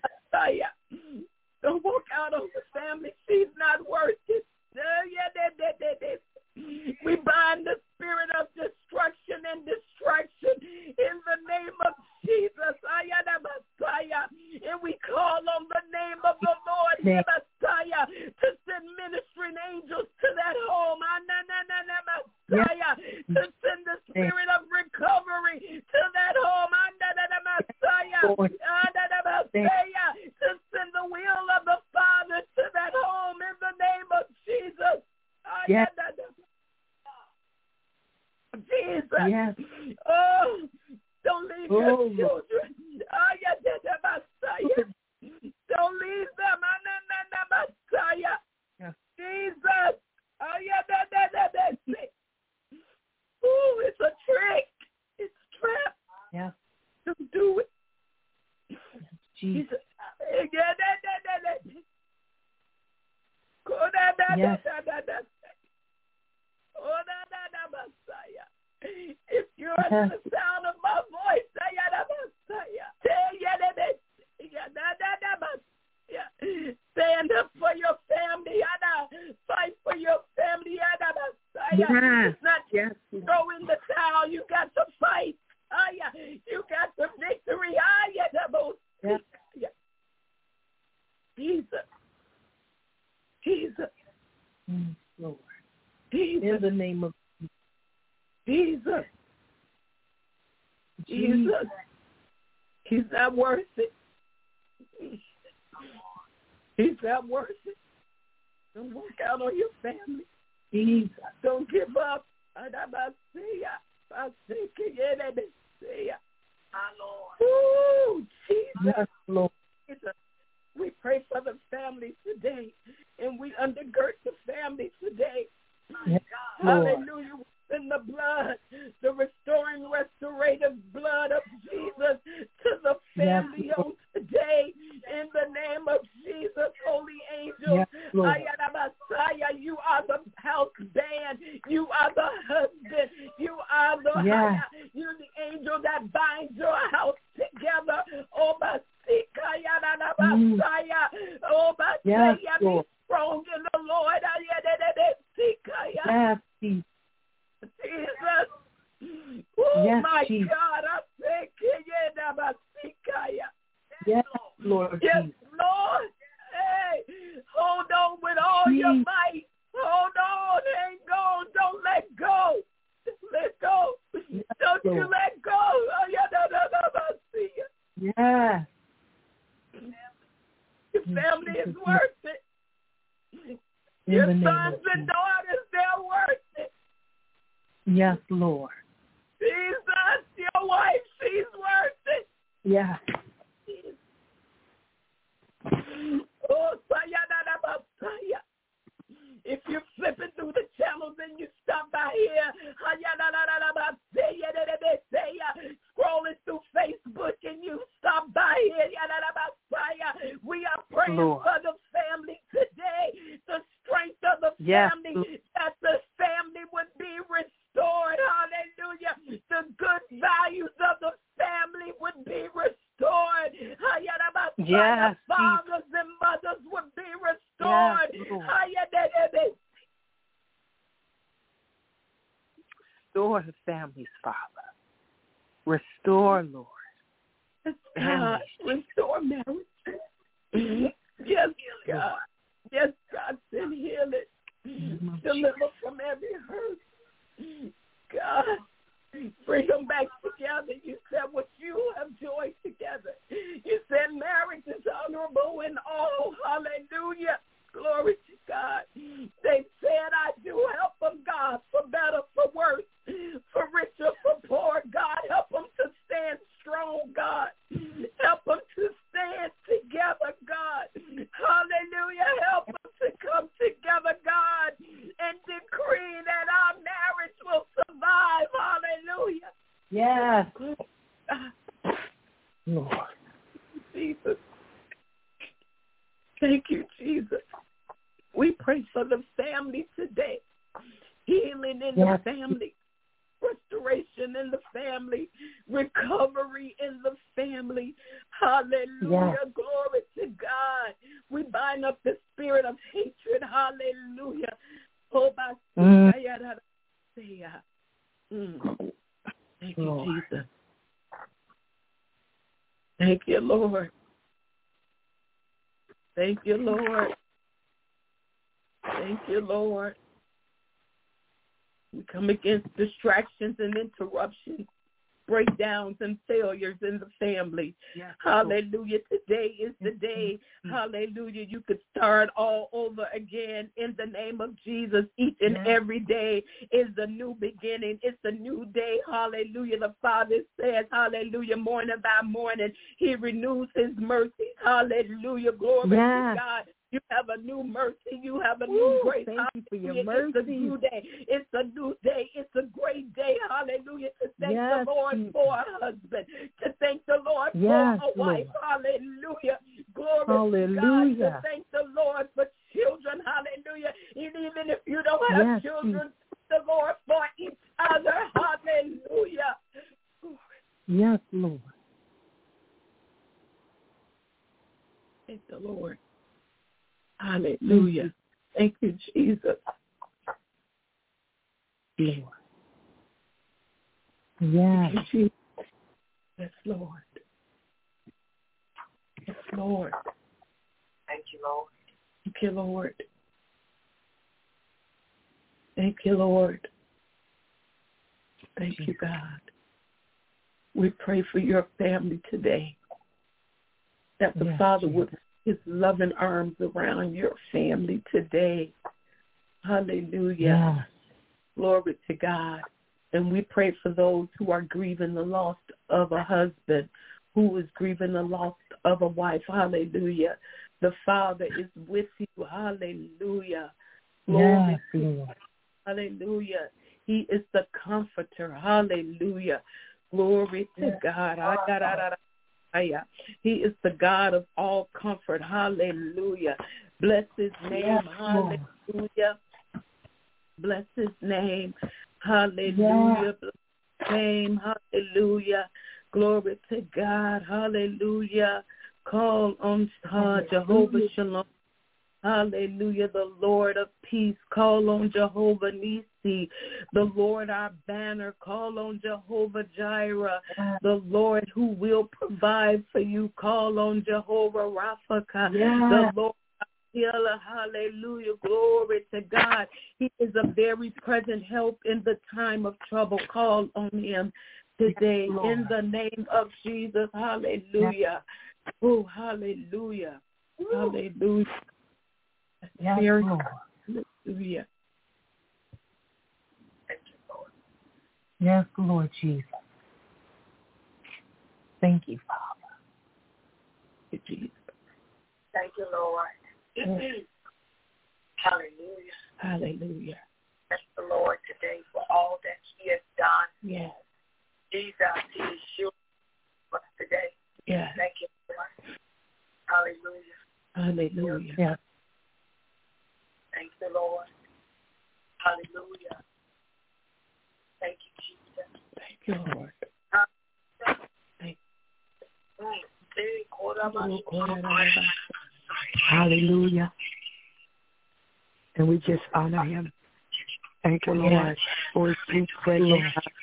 Don't walk out on the family. She's not worth it. We bind the spirit of destruction and distraction in the name of Jesus. And we call on the name of the Lord Messiah to send ministering angels to that home. To send the spirit of recovery to that home. To send the will of the Father to that home in the name of Jesus. Yes. Jesus. Yes. Oh, don't leave your children. Don't leave them. Yes. Jesus. Ooh, it's a trick. It's a trap. Yeah. Don't do it. Jesus. Yes. If you're under the sound of my voice, stand up for your family. Fight for your family. It's not just throw in the towel. You got to fight. You got the victory. Jesus. Jesus. Lord. Jesus. In the name of Jesus. Jesus. He's not worth it. He's not worth it. Don't walk out on your family. Jesus. Don't give up. Ooh, Jesus. Yes, Lord. Jesus. We pray for the family today, and we undergird the family today. Yes, Lord. Hallelujah. In the blood, the restoring, restorative blood of Jesus to the family on today. In the name of Jesus, holy angel, Messiah, you are the house band. You are the husband. You are the you're the angel that binds your house together. Oh, Messiah. Oh, Messiah, be strong in the Lord. Yes, Jesus. Jesus. Oh, yes, my Jesus. God. I thank you. Yes, Lord. Yes, Jesus. Lord. Hey, hold on with all your might. sons and daughters, they're worth it. Yes, Lord. Jesus, your wife, she's worth it. Yes. Oh, if you're flipping through the channels and you stop by here, scrolling through Facebook and you stop by here, we are praying Lord. for the family today, the strength of the family, that the family would be restored. Hallelujah. The good values of the family would be restored. Yes. Fathers and mothers would be restored. Yes, restore the families, Father. Restore, Lord. God, restore marriage. Yes, God. Yes, God, send healing. Deliver from every hurt. God, bring them back together. You said what you have joined together. You said marriage is honorable in all. Hallelujah. Glory to God. They said, I do help them, God, for better, for worse, for richer, for poor. God, help them to stand strong, God. Help them to stand together, God. Hallelujah. Help them to come together, God, and decree that our marriage will survive. Hallelujah. Yes. Lord. Jesus. Thank you, Jesus. We pray for the family today. Healing in the family. Restoration in the family. Recovery in the family. Hallelujah. Yes. Glory to God. We bind up the spirit of hatred. Hallelujah. Thank you, Jesus. Thank you, Lord. Thank you, Lord. Thank you, Lord. We come against distractions and interruptions, breakdowns and failures in the family. Yes. Hallelujah. Today is the day. Hallelujah. You could start all over again in the name of Jesus. Each and every day is a new beginning. It's a new day. Hallelujah. The Father says, hallelujah, morning by morning, he renews his mercies. Hallelujah. Glory to God. You have a new mercy. You have a new grace. Thank you for your mercy. It's a new day. It's a new day. It's a great day. Hallelujah. To thank the Lord for a husband. To thank the Lord for a wife. Hallelujah. Glory to God. To thank the Lord for children. Hallelujah. And even if you don't have children, the Lord for each other. Hallelujah. Yes, Lord. Thank the Lord. Hallelujah. Thank you, Jesus. Lord. Yes. Thank you, Jesus. Yes, Lord. Yes, Lord. Thank you, Lord. Thank you, Lord. Thank you, Lord. Thank you, God. We pray for your family today, that the Father would his loving arms around your family today. Hallelujah. Yes. Glory to God. And we pray for those who are grieving the loss of a husband, who is grieving the loss of a wife. Hallelujah. The Father is with you. Hallelujah. Glory to God. Hallelujah. He is the comforter. Hallelujah. Glory to God. He is the God of all comfort. Hallelujah. Bless his name. Hallelujah. Bless his name. Hallelujah. Bless his name. Hallelujah. Glory to God. Hallelujah. Call on Jehovah Shalom. Hallelujah, the Lord of peace. Call on Jehovah Nisi, the Lord our banner. Call on Jehovah Jireh, the Lord who will provide for you. Call on Jehovah Rapha, the Lord our healer. Hallelujah, glory to God. He is a very present help in the time of trouble. Call on him today in the name of Jesus. Hallelujah. Oh, hallelujah. Hallelujah. Yes, Hallelujah. Thank you, Lord. Yes, Lord Jesus. Thank you, Father. Thank you, Jesus. Thank you, Lord. Hallelujah. Hallelujah. Thank the Lord today for all that He has done. Yes. Jesus, He is sure for us today. Yes. Thank you, Lord. Hallelujah. Hallelujah. Yes. Thank you, Lord. Hallelujah. Thank you, Jesus. Thank you, Lord. Thank Hallelujah. And we just honor Him. Thank you, Lord, for His sweet presence,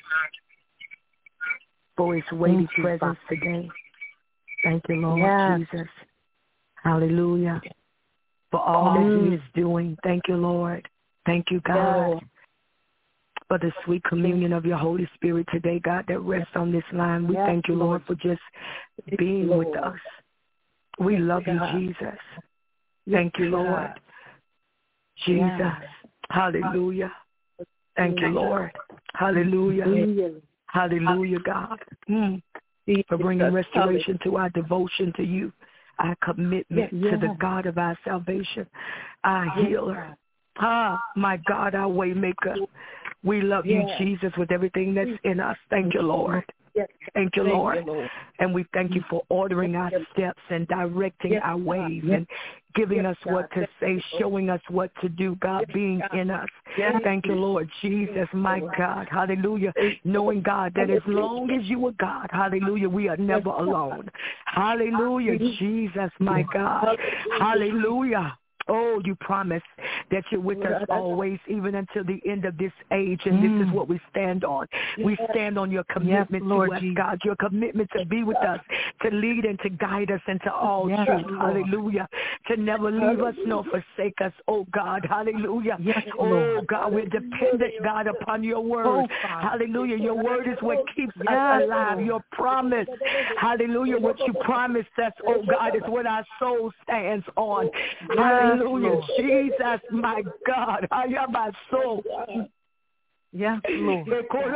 for His weighty presence today. Thank you, Lord Jesus. Hallelujah. For all that He is doing. Thank you, Lord. Thank you, God, for the sweet communion of your Holy Spirit today, God, that rests on this line. We thank you, Lord, for just being with us. We love you, Jesus. Thank you, Lord. Jesus. Hallelujah. Thank you, Lord. Hallelujah. Hallelujah, God. For bringing restoration to our devotion to you, our commitment to the God of our salvation, our healer. My God, our way maker. We love you, Jesus, with everything that's in us. Thank you, Lord. Thank you, Lord. And we thank you for ordering our steps and directing our ways and giving us what to say, showing us what to do, God, being in us. Thank you, Lord Jesus, my God. Hallelujah. Knowing, God, that as long as you are God, hallelujah, we are never alone. Hallelujah, Jesus, my God. Hallelujah. Oh, you promise that you're with us always, even until the end of this age, and this is what we stand on. We stand on your commitment to us, God, your commitment to be with us, to lead and to guide us into all truth. Hallelujah. To never leave us nor forsake us, oh God. Hallelujah. Oh, God, we're dependent, God, upon your word. Hallelujah. Your word is what keeps us alive. Your promise, hallelujah, what you promised us, oh God, is what our soul stands on. Hallelujah. Jesus, my God. I am my soul. Yes, Lord.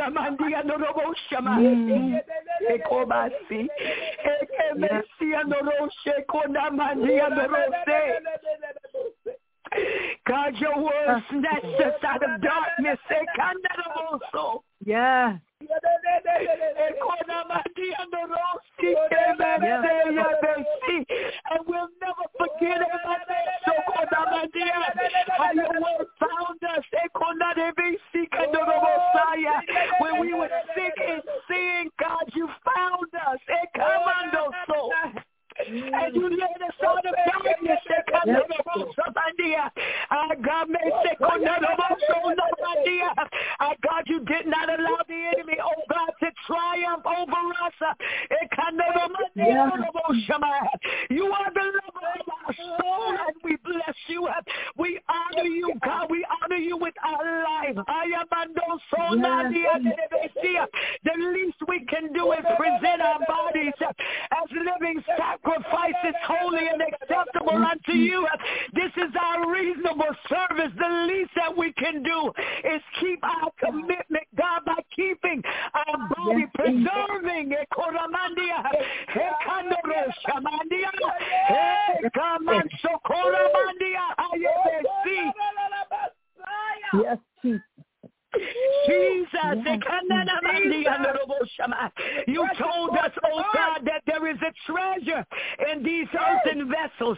God, your word snatched us out of darkness. Yes. And we'll never forget how your word found us. When we were sick and sin, God, you found us. And you led us out of darkness. God, you did not allow the enemy, oh God, to triumph over us. You are the lover of our soul, and we bless you. We honor you, God. We honor you with our life. The least we can do is present our bodies as living sacrifices, holy and acceptable unto you. This is our reasonable service. The least that we can do is keep our commitment, God, by keeping our body, preserving Yes, Jesus. Jesus, you told us, oh God, that there is a treasure in these earthen vessels.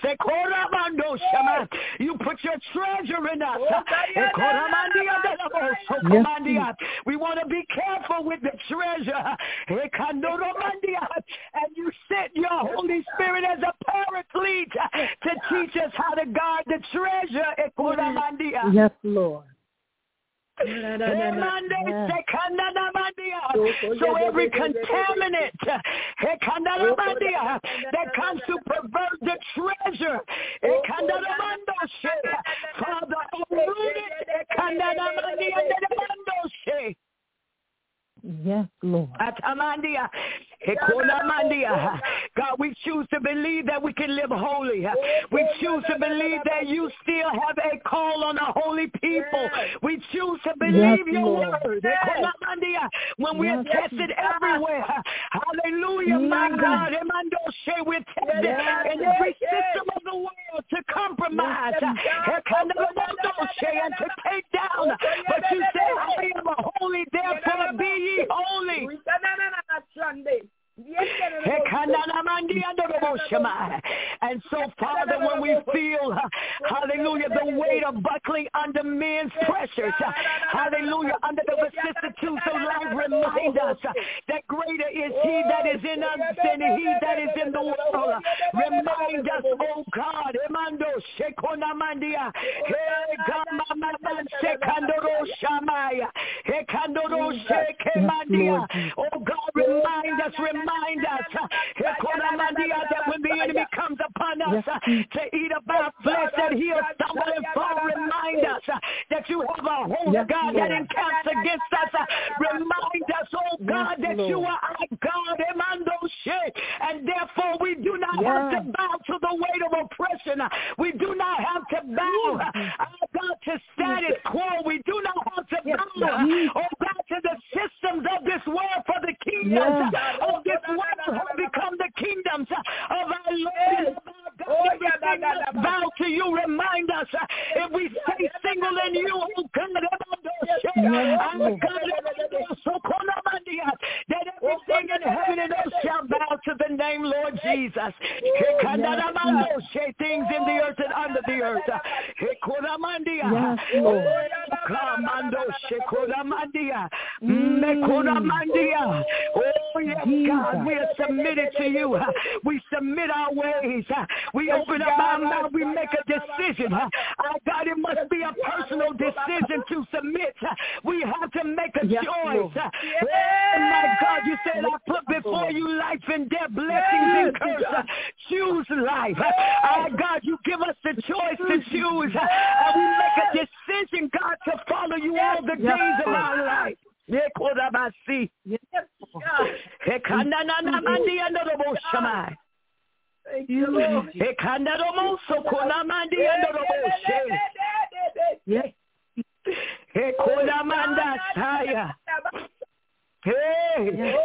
You put your treasure in us. We want to be careful with the treasure. And you sent your Holy Spirit as a paraclete to teach us how to guard the treasure. Yes, Lord. So every contaminant that comes to pervert the treasure, Father, uproot it. Yes, Lord. God, we choose to believe that we can live holy. We choose to believe that you still have a call on the holy people. We choose to believe your word. When we are tested everywhere. Hallelujah, my God. We're tested in every system of the world to compromise and to take down. But you say, I am holy, therefore be ye holy. And so, Father, when we feel, hallelujah, the weight of buckling under men's pressures, hallelujah, under the vicissitudes of life, remind us that greater is he that is in us than he that is in the world. Remind us, oh God, oh God, remind us, that when the enemy comes upon us to eat of our flesh, that he'll stumble and fall. Remind us that you have a holy God that encamps against us. Remind us, oh God, that you are our God, and therefore we do not have to bow to the weight of oppression. We do not have to bow, oh God, to status quo. We do not have to bow, oh God, to the systems of this world, for the kingdoms of this world have become the kingdoms of our Lord and of our God. Everything must bow to you. Remind us, if we stay single in you, oh God, that everything in heaven and earth shall bow to the name Lord Jesus. Things in the earth and under the earth. Oh, yes, God, we are submitted to you. We submit our ways. We open up our mouth. We make a decision. Our God, it must be a personal decision to submit. We have to make a choice. Oh, my God, you said I put before you life and death, blessings and curse. Choose life. Our God, you give us the choice to choose. And we make a decision, God, to follow you all the days of our life. Thank you, Lord. Hey,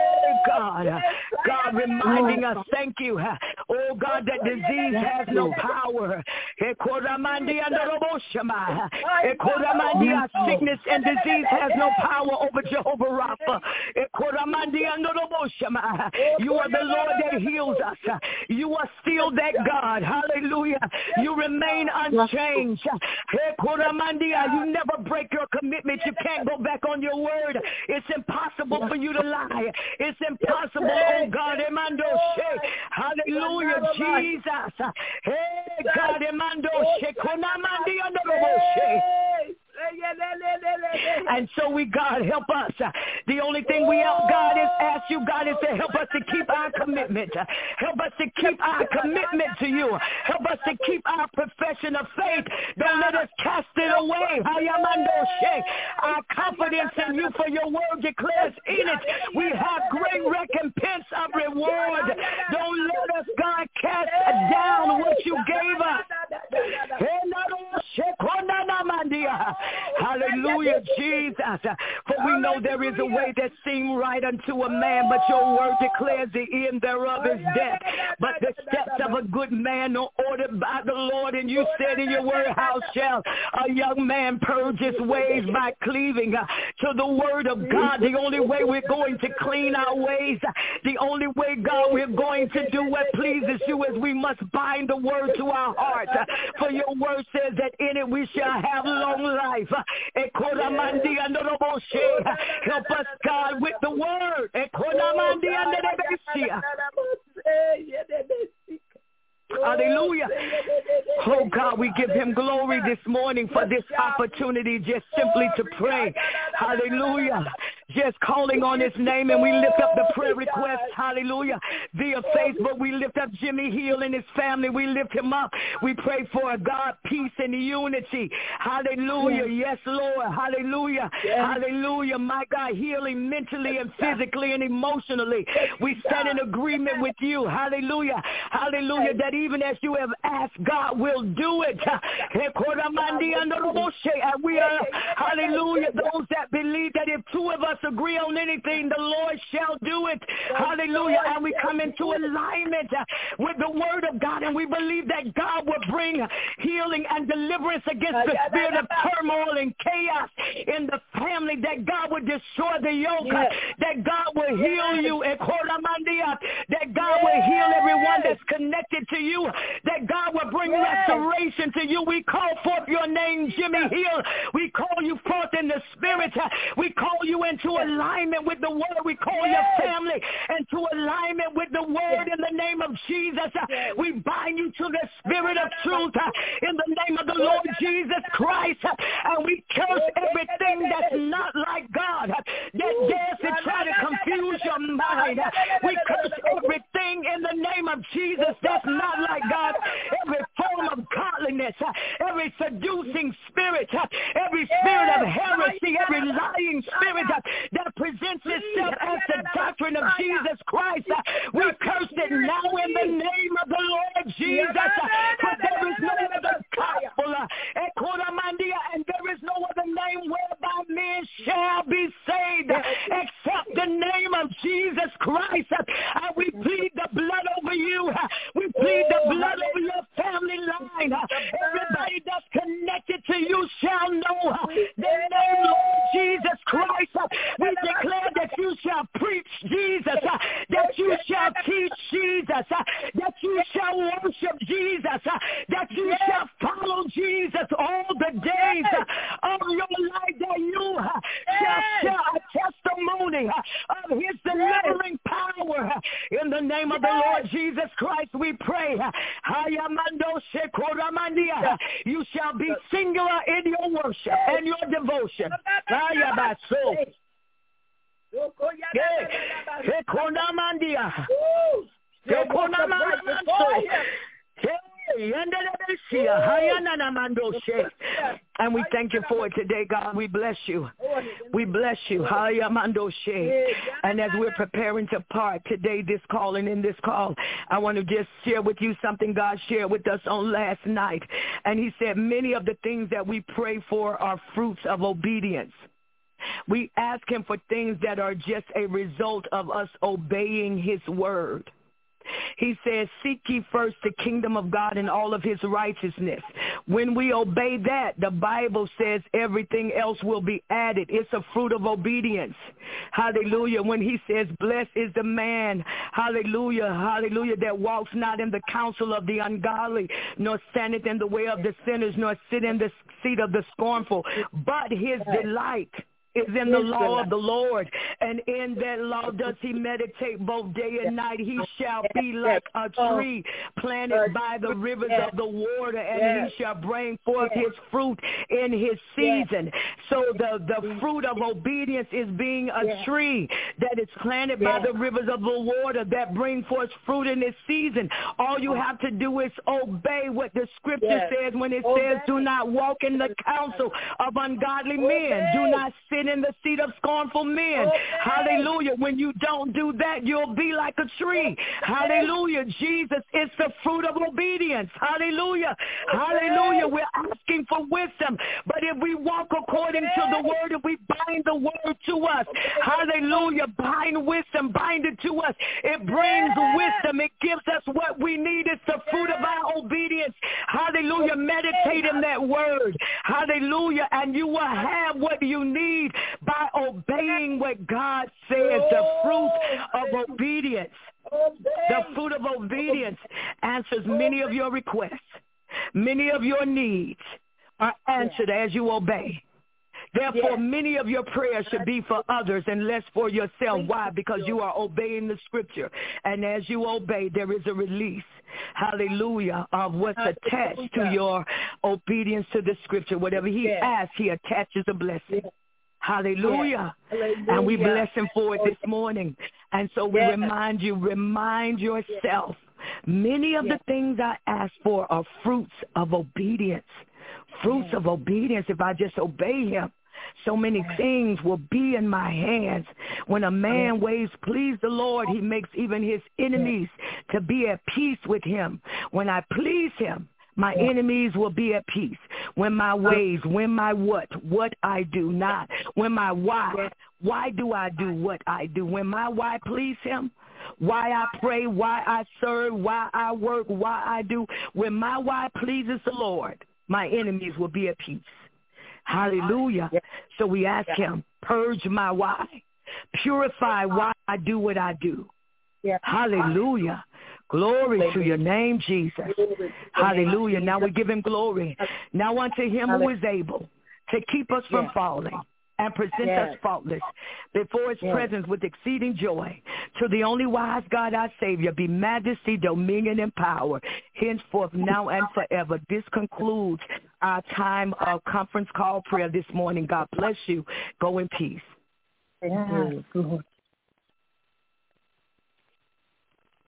God, reminding us, thank you, oh God, that disease has no power. Sickness and disease has no power over Jehovah Rapha. You are the Lord that heals us. You are still that God. Hallelujah. You remain unchanged. You never break your commitment. You can't go back on your word. It's impossible for you to lie. It's impossible, oh God. Hallelujah, Jesus. Hey, God, and so we, God, help us. The only thing we help, God, is ask you, God, is to help us to keep our commitment. Help us to keep our commitment to you. Help us to keep our profession of faith. Don't let us cast it away. Our confidence in you, for your word declares in it we have great recompense of reward. Don't let us, God, cast down what you gave us. Hallelujah, Jesus. For we know there is a way that seems right unto a man, but your word declares the end thereof is death. But the steps of a good man are ordered by the Lord. And you said in your word, how shall a young man purge his ways? By cleaving to the word of God. The only way we're going to clean our ways, the only way, God, we're going to do what pleases you is we must bind the word to our hearts. For your word says that in it we shall have long life. Help us, God, with the word. Hallelujah. Oh, God, we give him glory this morning for this opportunity just simply to pray. Hallelujah. just calling on his name, and we lift up the prayer request, hallelujah, via Facebook. We lift up Jimmy Hill and his family. We lift him up. We pray for a God, peace, and unity. Hallelujah. Yes, Lord. Hallelujah. Hallelujah. My God, healing mentally and physically and emotionally. We stand in agreement with you. Hallelujah. Hallelujah. That even as you have asked, God will do it. And we are, hallelujah, those that believe that if two of us agree on anything, the Lord shall do it. Hallelujah. And we come into alignment with the word of God, and we believe that God will bring healing and deliverance against the spirit of turmoil and chaos in the family, that God will destroy the yoke, that God will heal you, that God will heal everyone that's connected to you, that God will bring restoration to you. We call forth your name, Jimmy Hill. We call you forth in the spirit. We call you into alignment with the word. We call your family into alignment with the word in the name of Jesus. We bind you to the spirit of truth in the name of the Lord Jesus Christ. And we curse everything that's not like God, that dares to try to confuse your mind. We curse everything in the name of Jesus that's not like God. Every form of godliness, every seducing spirit, every spirit of heresy, every lying spirit that presents itself as the doctrine of Jesus Christ, we curse it now in the name of the Lord Jesus. For there is no other gospel, and there is no other name whereby men shall be saved except the name of Jesus Christ. And we plead the blood over you. We plead the blood over your family line. Everybody that's connected to you shall know the name of Jesus Christ. We declare that you shall preach Jesus, that you shall teach Jesus, that you shall worship Jesus, that you shall follow Jesus all the days of your life, that you shall share a testimony of his delivering power. In the name of the Lord Jesus Christ, we pray. You shall be singular in your worship and your devotion. And we thank you for it today, God. We bless you. We bless you. And as we're preparing to part today, this call and in this call, I want to just share with you something God shared with us on last night. And he said many of the things that we pray for are fruits of obedience. We ask him for things that are just a result of us obeying his word. He says, seek ye first the kingdom of God and all of his righteousness. When we obey that, the Bible says everything else will be added. It's a fruit of obedience. Hallelujah. When he says, blessed is the man, hallelujah, hallelujah, that walks not in the counsel of the ungodly, nor standeth in the way of the sinners, nor sit in the seat of the scornful, but his delight is in the law of the Lord, and in that law does he meditate both day and night. He shall be like a tree planted by the rivers of the water, and he shall bring forth his fruit in his season. So the fruit of obedience is being a tree that is planted by the rivers of the water that bring forth fruit in its season. All you have to do is obey what the scripture says when it says, do not walk in the counsel of ungodly men. Do not sit in the seat of scornful men. Hallelujah. When you don't do that, you'll be like a tree. Hallelujah. Jesus is the fruit of obedience. Hallelujah. Hallelujah. We're asking for wisdom. But if we walk according to the word, if we bind the word to us, hallelujah, bind wisdom, bind it to us. It brings wisdom. It gives us what we need. It's the fruit of our obedience. Hallelujah. Meditate in that word. Hallelujah. And you will have what you need by obeying what God says, the fruit of obedience. The fruit of obedience answers many of your requests. Many of your needs are answered as you obey. Therefore, many of your prayers should be for others and less for yourself. Why? Because you are obeying the scripture. And as you obey, there is a release, hallelujah, of what's attached to your obedience to the scripture. Whatever he asks, he attaches a blessing. Hallelujah. And we bless him for it this morning. And so we remind yourself, many of the things I ask for are fruits of obedience. Fruits of obedience. If I just obey him, so many things will be in my hands. When a man ways please the Lord, he makes even his enemies to be at peace with him. When I please him, my enemies will be at peace. When my ways, when my what I do not. When my why do I do what I do? When my why please him, why I pray, why I serve, why I work, why I do. When my why pleases the Lord, my enemies will be at peace. Hallelujah. So we ask him, purge my why, purify why I do what I do. Hallelujah. Glory to your name, Jesus. Hallelujah. Now we give him glory. Now unto him who is able to keep us from falling and present us faultless before his presence with exceeding joy. To the only wise God, our Savior, be majesty, dominion, and power, henceforth, now, and forever. This concludes our time of conference call prayer this morning. God bless you. Go in peace. Yes, Lord.